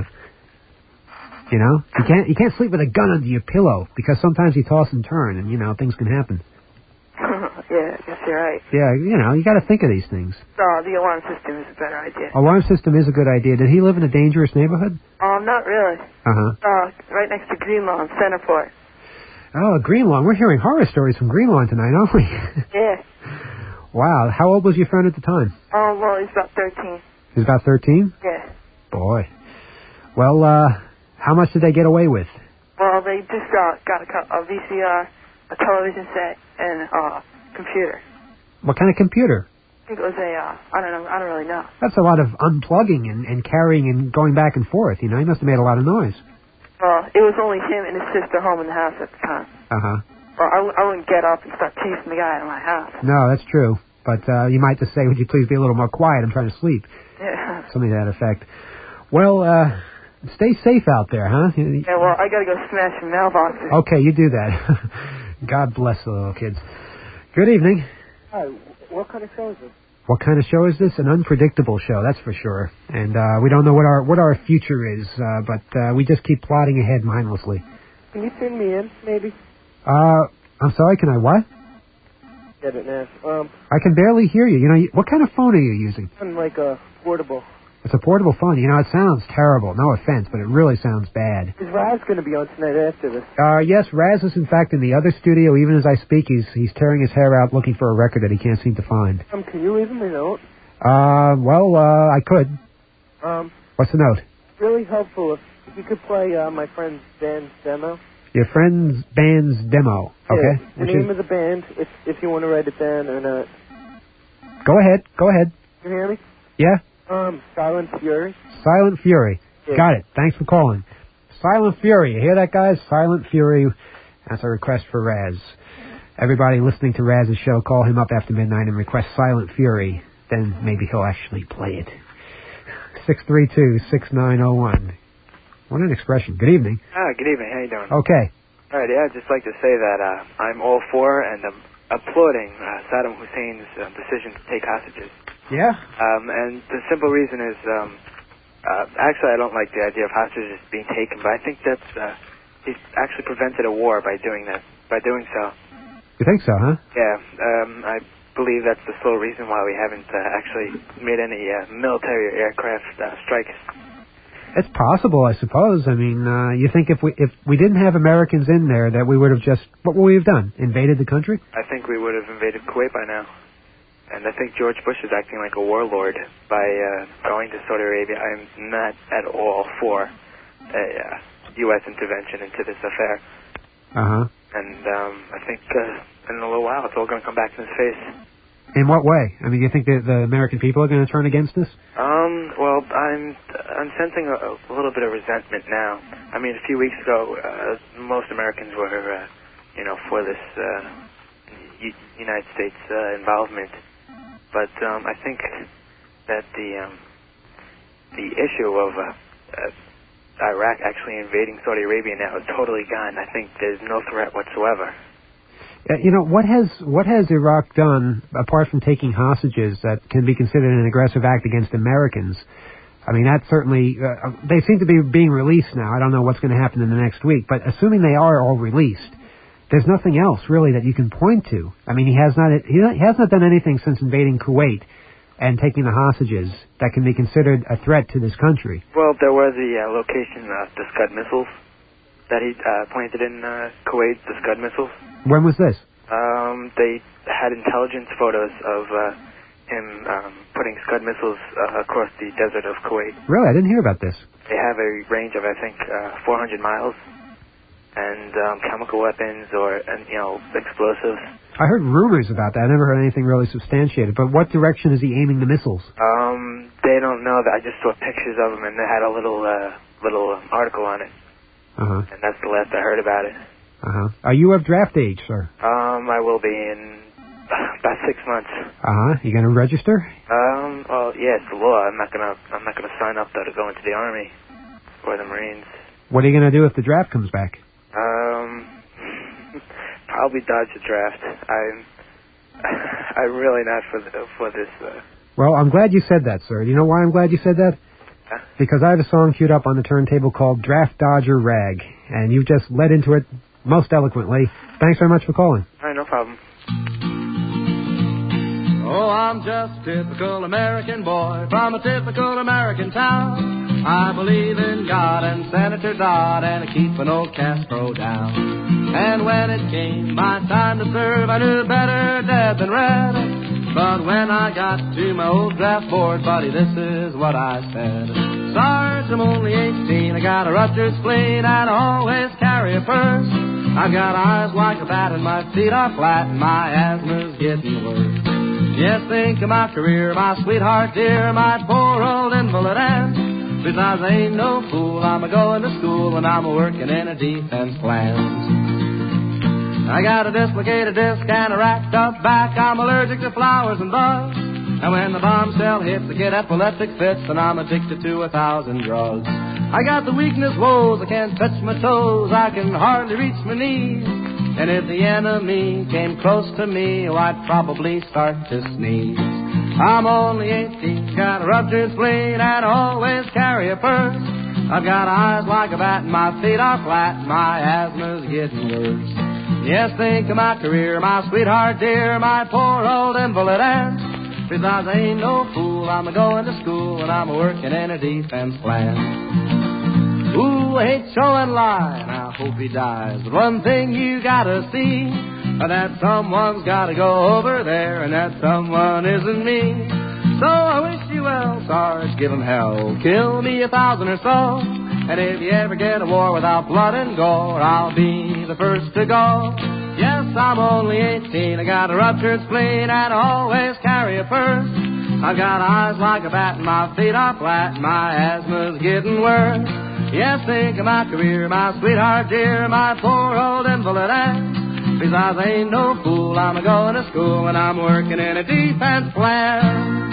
You can't sleep with a gun under your pillow because sometimes you toss and turn and, things can happen. Yeah, I guess you're right. Yeah, you got to think of these things. The alarm system is a better idea. Alarm system is a good idea. Did he live in a dangerous neighborhood? Not really. Right next to Greenlawn, Centerport. Oh, Greenlawn. We're hearing horror stories from Greenlawn tonight, aren't we? Yeah. Wow. How old was your friend at the time? Oh, well, he's about 13. He's about 13? Yeah. Boy. Well, how much did they get away with? Well, they just got a VCR, a television set, and a computer. What kind of computer? I think it was I don't really know. That's a lot of unplugging and carrying and going back and forth, He must have made a lot of noise. It was only him and his sister home in the house at the time. Uh-huh. Well, I wouldn't get up and start chasing the guy out of my house. No, that's true. But you might just say, would you please be a little more quiet? I'm trying to sleep. Yeah. Something to that effect. Well, stay safe out there, huh? Yeah, well, I gotta go smash some mailboxes. Okay, you do that. God bless the little kids. Good evening. Hi, what kind of show is this? What kind of show is this? An unpredictable show, that's for sure. And we don't know what our future is, but we just keep plodding ahead mindlessly. Can you send me in, maybe? I'm sorry, can I what? Get it now. I can barely hear you. You know, what kind of phone are you using? I'm like a portable. It's a portable phone. You know, it sounds terrible. No offense, but it really sounds bad. Is Raz going to be on tonight after this? Yes, Raz is in fact in the other studio. Even as I speak, he's tearing his hair out looking for a record that he can't seem to find. Can you leave him a note? I could. What's the note? Really helpful if you could play my friend's band's demo. Your friend's band's demo, okay? Yeah, the name of the band, if you want to write it down or not. Go ahead. You hear me? Yeah? Silent Fury. Silent Fury. Yeah. Got it. Thanks for calling. Silent Fury. You hear that, guys? Silent Fury. That's a request for Raz. Everybody listening to Raz's show, call him up after midnight and request Silent Fury. Then maybe he'll actually play it. 632-6901. What an expression. Good evening. Good evening. How you doing? Okay. All right, yeah, I'd just like to say that I'm all for and applauding Saddam Hussein's decision to take hostages. Yeah? And the simple reason is, actually I don't like the idea of hostages being taken, but I think that's, he's actually prevented a war by doing so. You think so, huh? Yeah, I believe that's the sole reason why we haven't actually made any military aircraft strikes. It's possible, I suppose. I mean, you think if we didn't have Americans in there, that we would have just, what would we have done? Invaded the country? I think we would have invaded Kuwait by now. And I think George Bush is acting like a warlord by going to Saudi Arabia. I'm not at all for a U.S. intervention into this affair. Uh-huh. And I think in a little while it's all going to come back in his face. In what way? I mean, you think that the American people are going to turn against us? Well, I'm sensing a little bit of resentment now. I mean, a few weeks ago, most Americans were, for this United States involvement. But I think that the issue of Iraq actually invading Saudi Arabia now is totally gone. I think there's no threat whatsoever. What has Iraq done, apart from taking hostages, that can be considered an aggressive act against Americans? I mean, that certainly, they seem to be being released now. I don't know what's going to happen in the next week, but assuming they are all released, there's nothing else really that you can point to. I mean, he has not done anything since invading Kuwait and taking the hostages that can be considered a threat to this country. Well, there were the location, the Scud missiles that he planted in Kuwait, the Scud missiles. When was this? They had intelligence photos of him putting Scud missiles across the desert of Kuwait. Really? I didn't hear about this. They have a range of, I think, 400 miles, and chemical weapons or explosives. I heard rumors about that. I never heard anything really substantiated. But what direction is he aiming the missiles? They don't know. That I just saw pictures of them, and they had a little article on it. Uh-huh. And that's the last I heard about it. Uh-huh. Are you of draft age, sir? I will be in about 6 months. Uh-huh. You gonna register? Well, yeah, it's the law. I'm not gonna sign up though to go into the Army or the Marines. What are you gonna do if the draft comes back? Probably dodge the draft. I'm really not for this. Well, I'm glad you said that, sir. You know why I'm glad you said that? Because I have a song queued up on the turntable called Draft Dodger Rag, and you've just led into it most eloquently. Thanks very much for calling. All right, no problem. Oh, I'm just a typical American boy from a typical American town. I believe in God and Senator Dodd and I keep an old Castro down. And when it came my time to serve, I knew better dead than red. But when I got to my old draft board, buddy, this is what I said. Sarge, I'm only 18, I got a ruptured spleen and I always carry a purse. I've got eyes like a bat and my feet are flat and my asthma's getting worse. Yes, think of my career, my sweetheart dear, my poor old invalid aunt. Besides, I ain't no fool. I'm a-going to school and I'm a-working in a defense plant. I got a dislocated disc and a racked up back. I'm allergic to flowers and bugs. And when the bombshell hits, I get epileptic fits, and I'm addicted to 1,000 drugs. I got the weakness woes, I can't touch my toes, I can hardly reach my knees. And if the enemy came close to me, oh, I'd probably start to sneeze. I'm only 18, got a ruptured spleen, and always carry a purse. I've got eyes like a bat, and my feet are flat, my asthma's getting worse. Yes, think of my career, my sweetheart dear, my poor old invalid aunt. Besides, I ain't no fool, I'm a-going to school and I'm a-working in a defense plant. Ooh, I hate show and lie, and I hope he dies. But one thing you gotta see, that someone's gotta go over there, and that someone isn't me. So I wish you well, Sarge, give 'em hell, kill me 1,000 or so. And if you ever get a war without blood and gore, I'll be the first to go. Yes, I'm only 18, I got a ruptured spleen and always carry a purse. I've got eyes like a bat and my feet are flat, my asthma's getting worse. Yes, think of my career, my sweetheart dear, my poor old invalid aunt. Besides, I ain't no fool, I'm a-going to school and I'm working in a defense plant.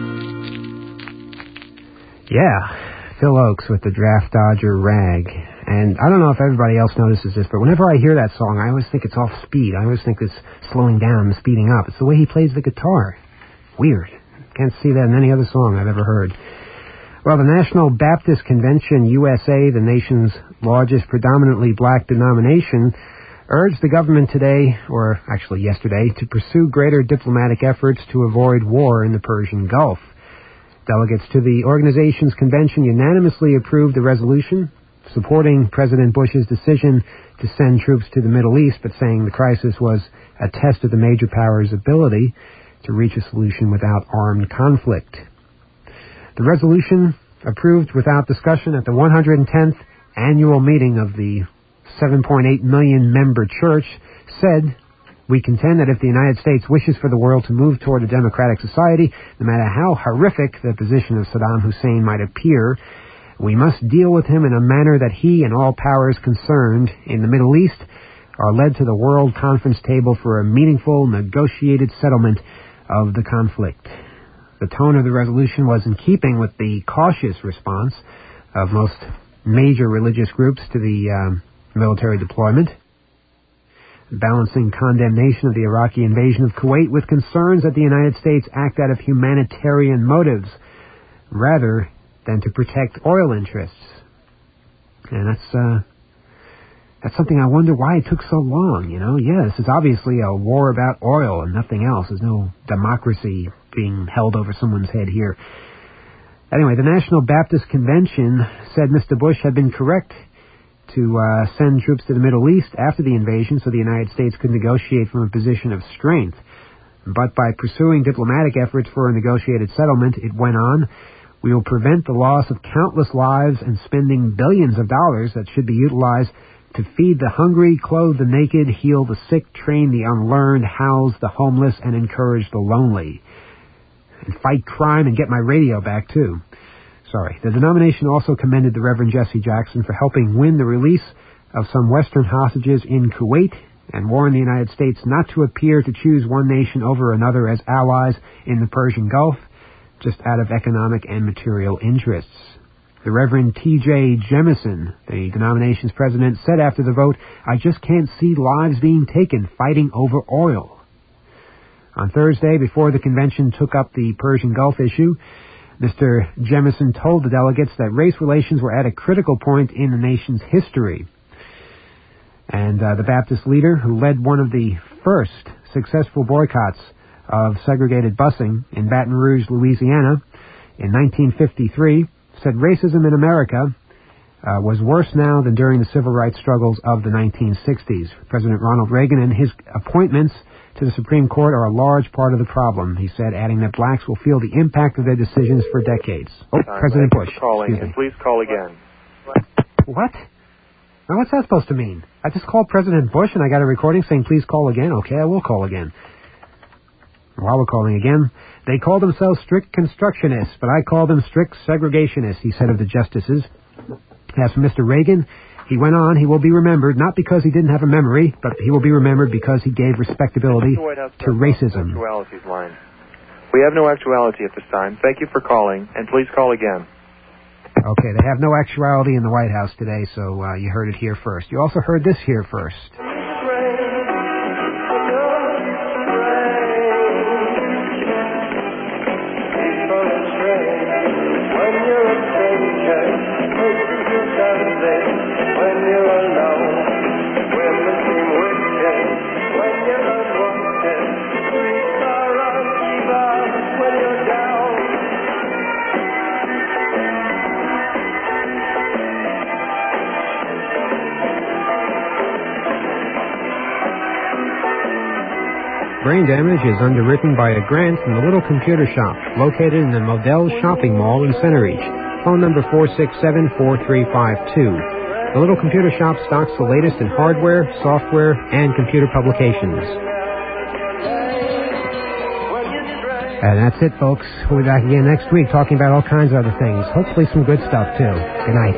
Yeah, Phil Oakes with the Draft Dodger Rag. And I don't know if everybody else notices this, but whenever I hear that song, I always think it's off speed. I always think it's slowing down and speeding up. It's the way he plays the guitar. Weird. Can't see that in any other song I've ever heard. Well, the National Baptist Convention USA, the nation's largest predominantly black denomination, urged the government today, or actually yesterday, to pursue greater diplomatic efforts to avoid war in the Persian Gulf. Delegates to the organization's convention unanimously approved the resolution supporting President Bush's decision to send troops to the Middle East, but saying the crisis was a test of the major powers' ability to reach a solution without armed conflict. The resolution, approved without discussion at the 110th annual meeting of the 7.8 million member church, said, "We contend that if the United States wishes for the world to move toward a democratic society, no matter how horrific the position of Saddam Hussein might appear, we must deal with him in a manner that he and all powers concerned in the Middle East are led to the World Conference table for a meaningful, negotiated settlement of the conflict." The tone of the resolution was in keeping with the cautious response of most major religious groups to the military deployment, balancing condemnation of the Iraqi invasion of Kuwait with concerns that the United States act out of humanitarian motives rather than to protect oil interests. And that's something I wonder why it took so long, you know. Yeah, this is obviously a war about oil and nothing else. There's no democracy being held over someone's head here. Anyway, the National Baptist Convention said Mr. Bush had been correct to send troops to the Middle East after the invasion so the United States could negotiate from a position of strength. But by pursuing diplomatic efforts for a negotiated settlement, it went on, we will prevent the loss of countless lives and spending billions of dollars that should be utilized to feed the hungry, clothe the naked, heal the sick, train the unlearned, house the homeless, and encourage the lonely. And fight crime and get my radio back, too. Sorry. The denomination also commended the Reverend Jesse Jackson for helping win the release of some Western hostages in Kuwait and warned the United States not to appear to choose one nation over another as allies in the Persian Gulf, just out of economic and material interests. The Reverend T.J. Jemison, the denomination's president, said after the vote, "I just can't see lives being taken fighting over oil." On Thursday, before the convention took up the Persian Gulf issue, Mr. Jemison told the delegates that race relations were at a critical point in the nation's history. And the Baptist leader, who led one of the first successful boycotts of segregated busing in Baton Rouge, Louisiana, in 1953, said racism in America was worse now than during the civil rights struggles of the 1960s. President Ronald Reagan and his appointments to the Supreme Court are a large part of the problem, he said, adding that blacks will feel the impact of their decisions for decades. Oh, President Bush. Calling, and please call again. What? Now, what's that supposed to mean? I just called President Bush and I got a recording saying, please call again. Okay, I will call again. While we're calling again, they call themselves strict constructionists, but I call them strict segregationists, he said of the justices. As for Mr. Reagan, he went on, he will be remembered, not because he didn't have a memory, but he will be remembered because he gave respectability to racism. Actualities line. We have no actuality at this time. Thank you for calling, and please call again. Okay, they have no actuality in the White House today, so you heard it here first. You also heard this here first. Brain Damage is underwritten by a grant from the Little Computer Shop, located in the Model Shopping Mall in Center Reach. Phone number 467-4352. The Little Computer Shop stocks the latest in hardware, software, and computer publications. And that's it, folks. We'll be back again next week talking about all kinds of other things. Hopefully some good stuff, too. Good night.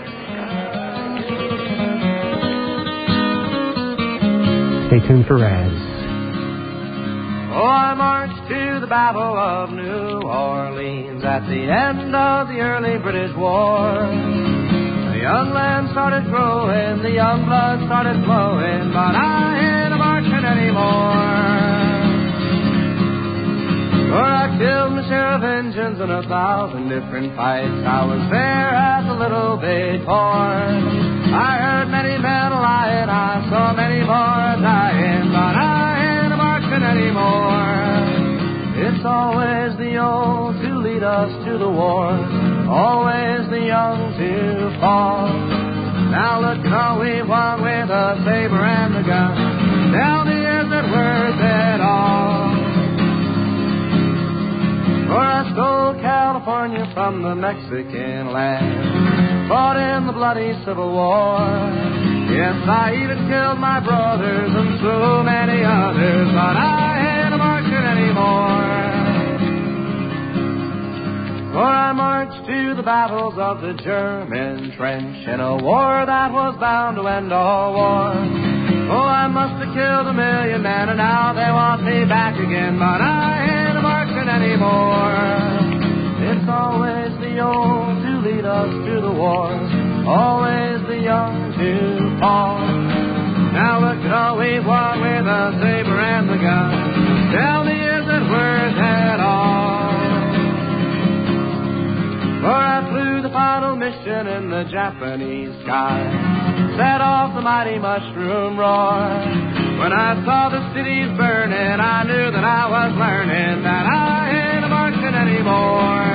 Stay tuned for Raz. Oh, I marched to the Battle of New Orleans at the end of the early British War. The young land started growing, the young blood started flowing, but I ain't a-marching anymore. For I killed my share of Injuns in 1,000 different fights. I was there at the Little Big Horn. I heard many men lying, I saw many more dying, but I ain't a-marching anymore. It's always the old to lead us to the war, always the young to fall. Now look how we won with a saber and a gun. Tell me, is it worth it all? For I stole California from the Mexican land, fought in the bloody Civil War. Yes, I even killed my brothers and so many others, but I ain't a-marching anymore. For I marched to the battles of the German trench in a war that was bound to end all war. Oh, I must have killed 1 million men, and now they want me back again, but I ain't a-marching anymore. It's always the old to lead us to the war, always the young to fall. Now look how we've won with a saber and the gun. Tell me, is it worth it all? For I flew the final mission in the Japanese sky, set off the mighty mushroom roar. When I saw the cities burning, I knew that I was learning that I ain't a-marching anymore.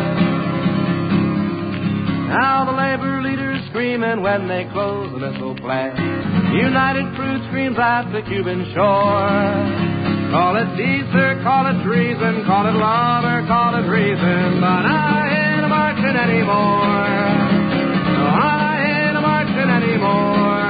Now the labor leaders screaming when they close the missile plant. United Fruit screams at the Cuban shore. Call it desert, call it treason, call it love or call it reason, but I ain't a-marching anymore. No, I ain't a-marching anymore.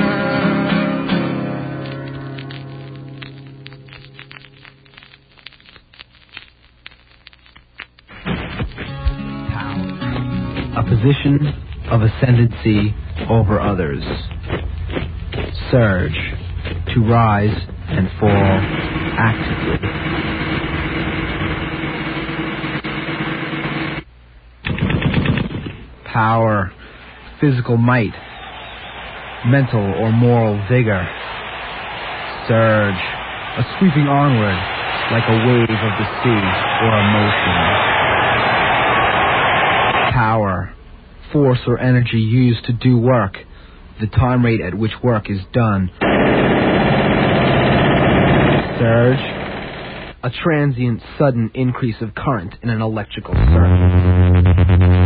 A position of ascendancy over others. Surge, to rise and fall actively. Power, physical might, mental or moral vigor. Surge, a sweeping onward like a wave of the sea or emotion. Power, force or energy used to do work, the time rate at which work is done. Surge, a transient sudden increase of current in an electrical circuit.